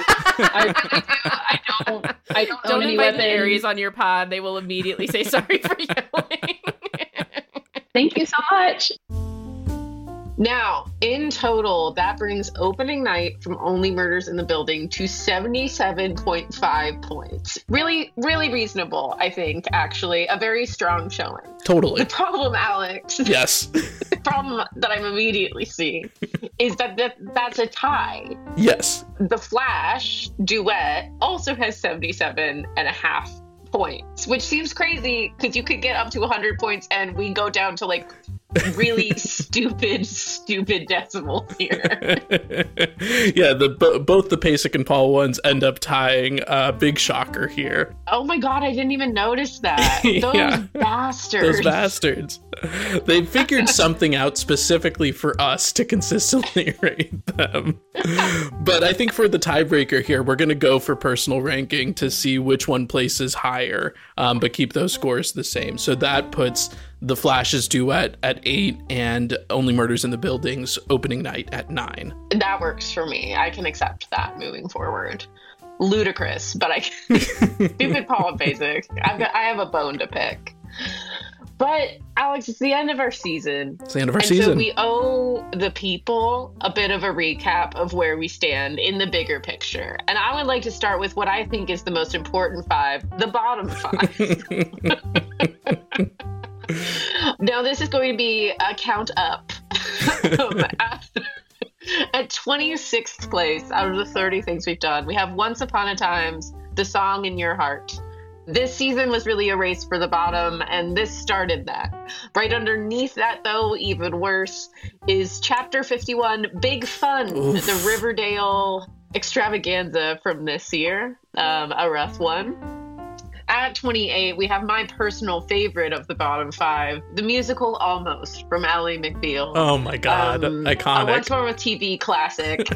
I don't own any invite weapons. the Aries on your pod. They will immediately say sorry for yelling. Thank you so much. Now, in total, that brings opening night from Only Murders in the Building to 77.5 points. Really, really reasonable, I think, actually. A very strong showing. Totally. The problem, Alex. Yes. The problem that I'm immediately seeing is that's a tie. Yes. The Flash duet also has 77.5 points, which seems crazy because you could get up to 100 points and we go down to like really stupid decimals here. Yeah, both the Pasek and Paul ones end up tying. Big shocker here. Oh my God, I didn't even notice that. Those bastards. They figured something out specifically for us to consistently rate them. But I think for the tiebreaker here, we're going to go for personal ranking to see which one places higher, but keep those scores the same. So that puts The Flash's duet at 8 and Only Murders in the Building's opening night at 9. That works for me. I can accept that moving forward. Ludicrous, but stupid Paul and Pasek. I have a bone to pick. But Alex, it's the end of our season. It's the end of our season. So we owe the people a bit of a recap of where we stand in the bigger picture. And I would like to start with what I think is the most important 5, the bottom 5. Now, this is going to be a count up. At 26th place out of the 30 things we've done, we have Once Upon a Time's The Song in Your Heart. This season was really a race for the bottom, and this started that. Right underneath that, though, even worse, is Chapter 51, Big Fun, the Riverdale extravaganza from this year, a rough one. At 28, we have my personal favorite of the bottom 5, the musical Almost from Ally McBeal. Oh my God, iconic. Once More with TV classic.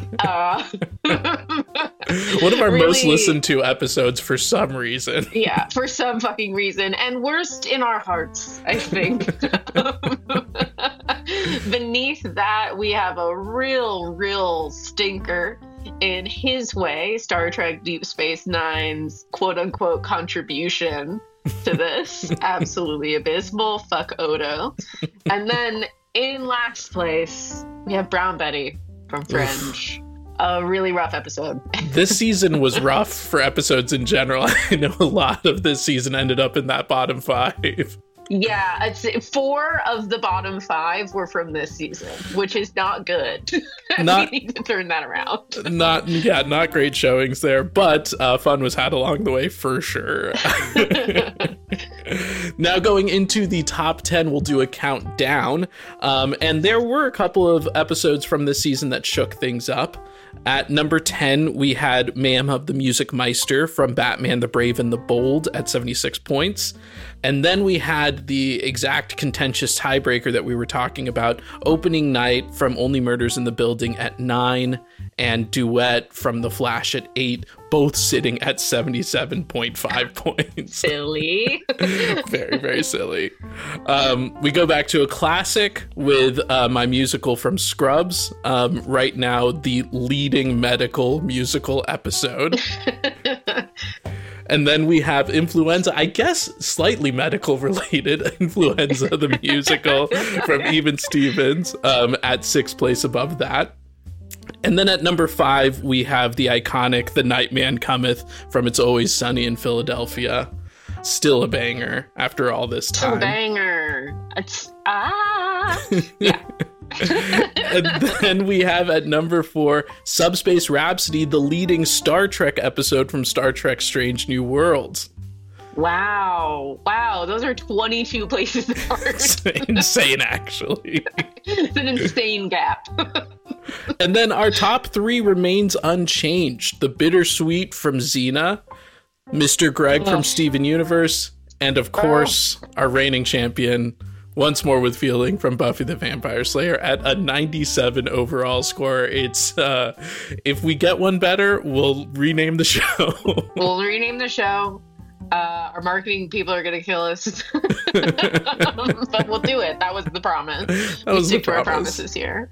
One of our really, most listened to episodes for some reason. Yeah, for some fucking reason. And worst in our hearts, I think. Beneath that, we have a real stinker in his way, Star Trek Deep Space Nine's quote-unquote contribution to this. Absolutely abysmal. Fuck Odo. And then in last place, we have Brown Betty from Fringe. A really rough episode. This season was rough for episodes in general. I know a lot of this season ended up in that bottom 5. Yeah, it's 4 of the bottom 5 were from this season, which is not good. We need to turn that around. Not great showings there, but fun was had along the way for sure. Now going into the top 10, we'll do a countdown. And there were a couple of episodes from this season that shook things up. At number 10, we had Mayhem of the Music Meister from Batman the Brave and the Bold at 76 points. And then we had the exact contentious tiebreaker that we were talking about, Opening Night from Only Murders in the Building at 9, and Duet from The Flash at 8, both sitting at 77.5 points. Silly. Very, very silly. We go back to a classic with my musical from Scrubs. Right now, the leading medical musical episode. And then we have Influenza, I guess slightly medical related, Influenza the musical from Even Stevens at 6th place above that. And then at number 5, we have the iconic The Nightman Cometh from It's Always Sunny in Philadelphia. Still a banger after all this time. A banger. Yeah. And then we have at number 4, Subspace Rhapsody, the leading Star Trek episode from Star Trek Strange New Worlds. Wow. Those are 22 places apart. Insane, actually. It's an insane gap. And then our top 3 remains unchanged. The Bittersweet from Xena, Mr. Greg from Steven Universe, and of course, our reigning champion, Once More with Feeling from Buffy the Vampire Slayer at a 97 overall score. It's if we get one better, we'll rename the show. We'll rename the show. Our marketing people are going to kill us. But we'll do it. That was the promise. We stick to our promises here.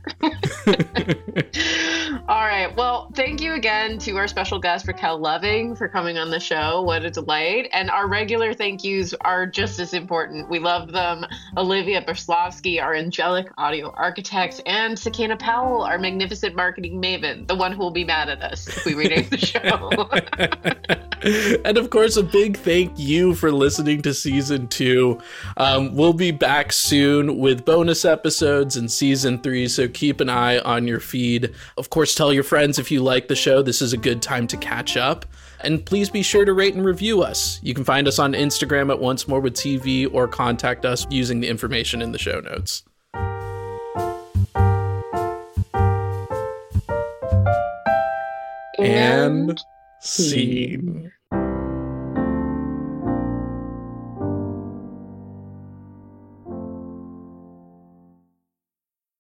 All right. Well, thank you again to our special guest, Raquel Loving, for coming on the show. What a delight. And our regular thank yous are just as important. We love them. Olivia Berslavsky, our angelic audio architect, and Sakina Powell, our magnificent marketing maven, the one who will be mad at us if we rename the show. And of course, a big thank you for listening to season 2. We'll be back soon with bonus episodes in season 3, so keep an eye on your feed. Of course, tell your friends if you like the show. This is a good time to catch up. And please be sure to rate and review us. You can find us on Instagram at Once More with TV or contact us using the information in the show notes. And scene.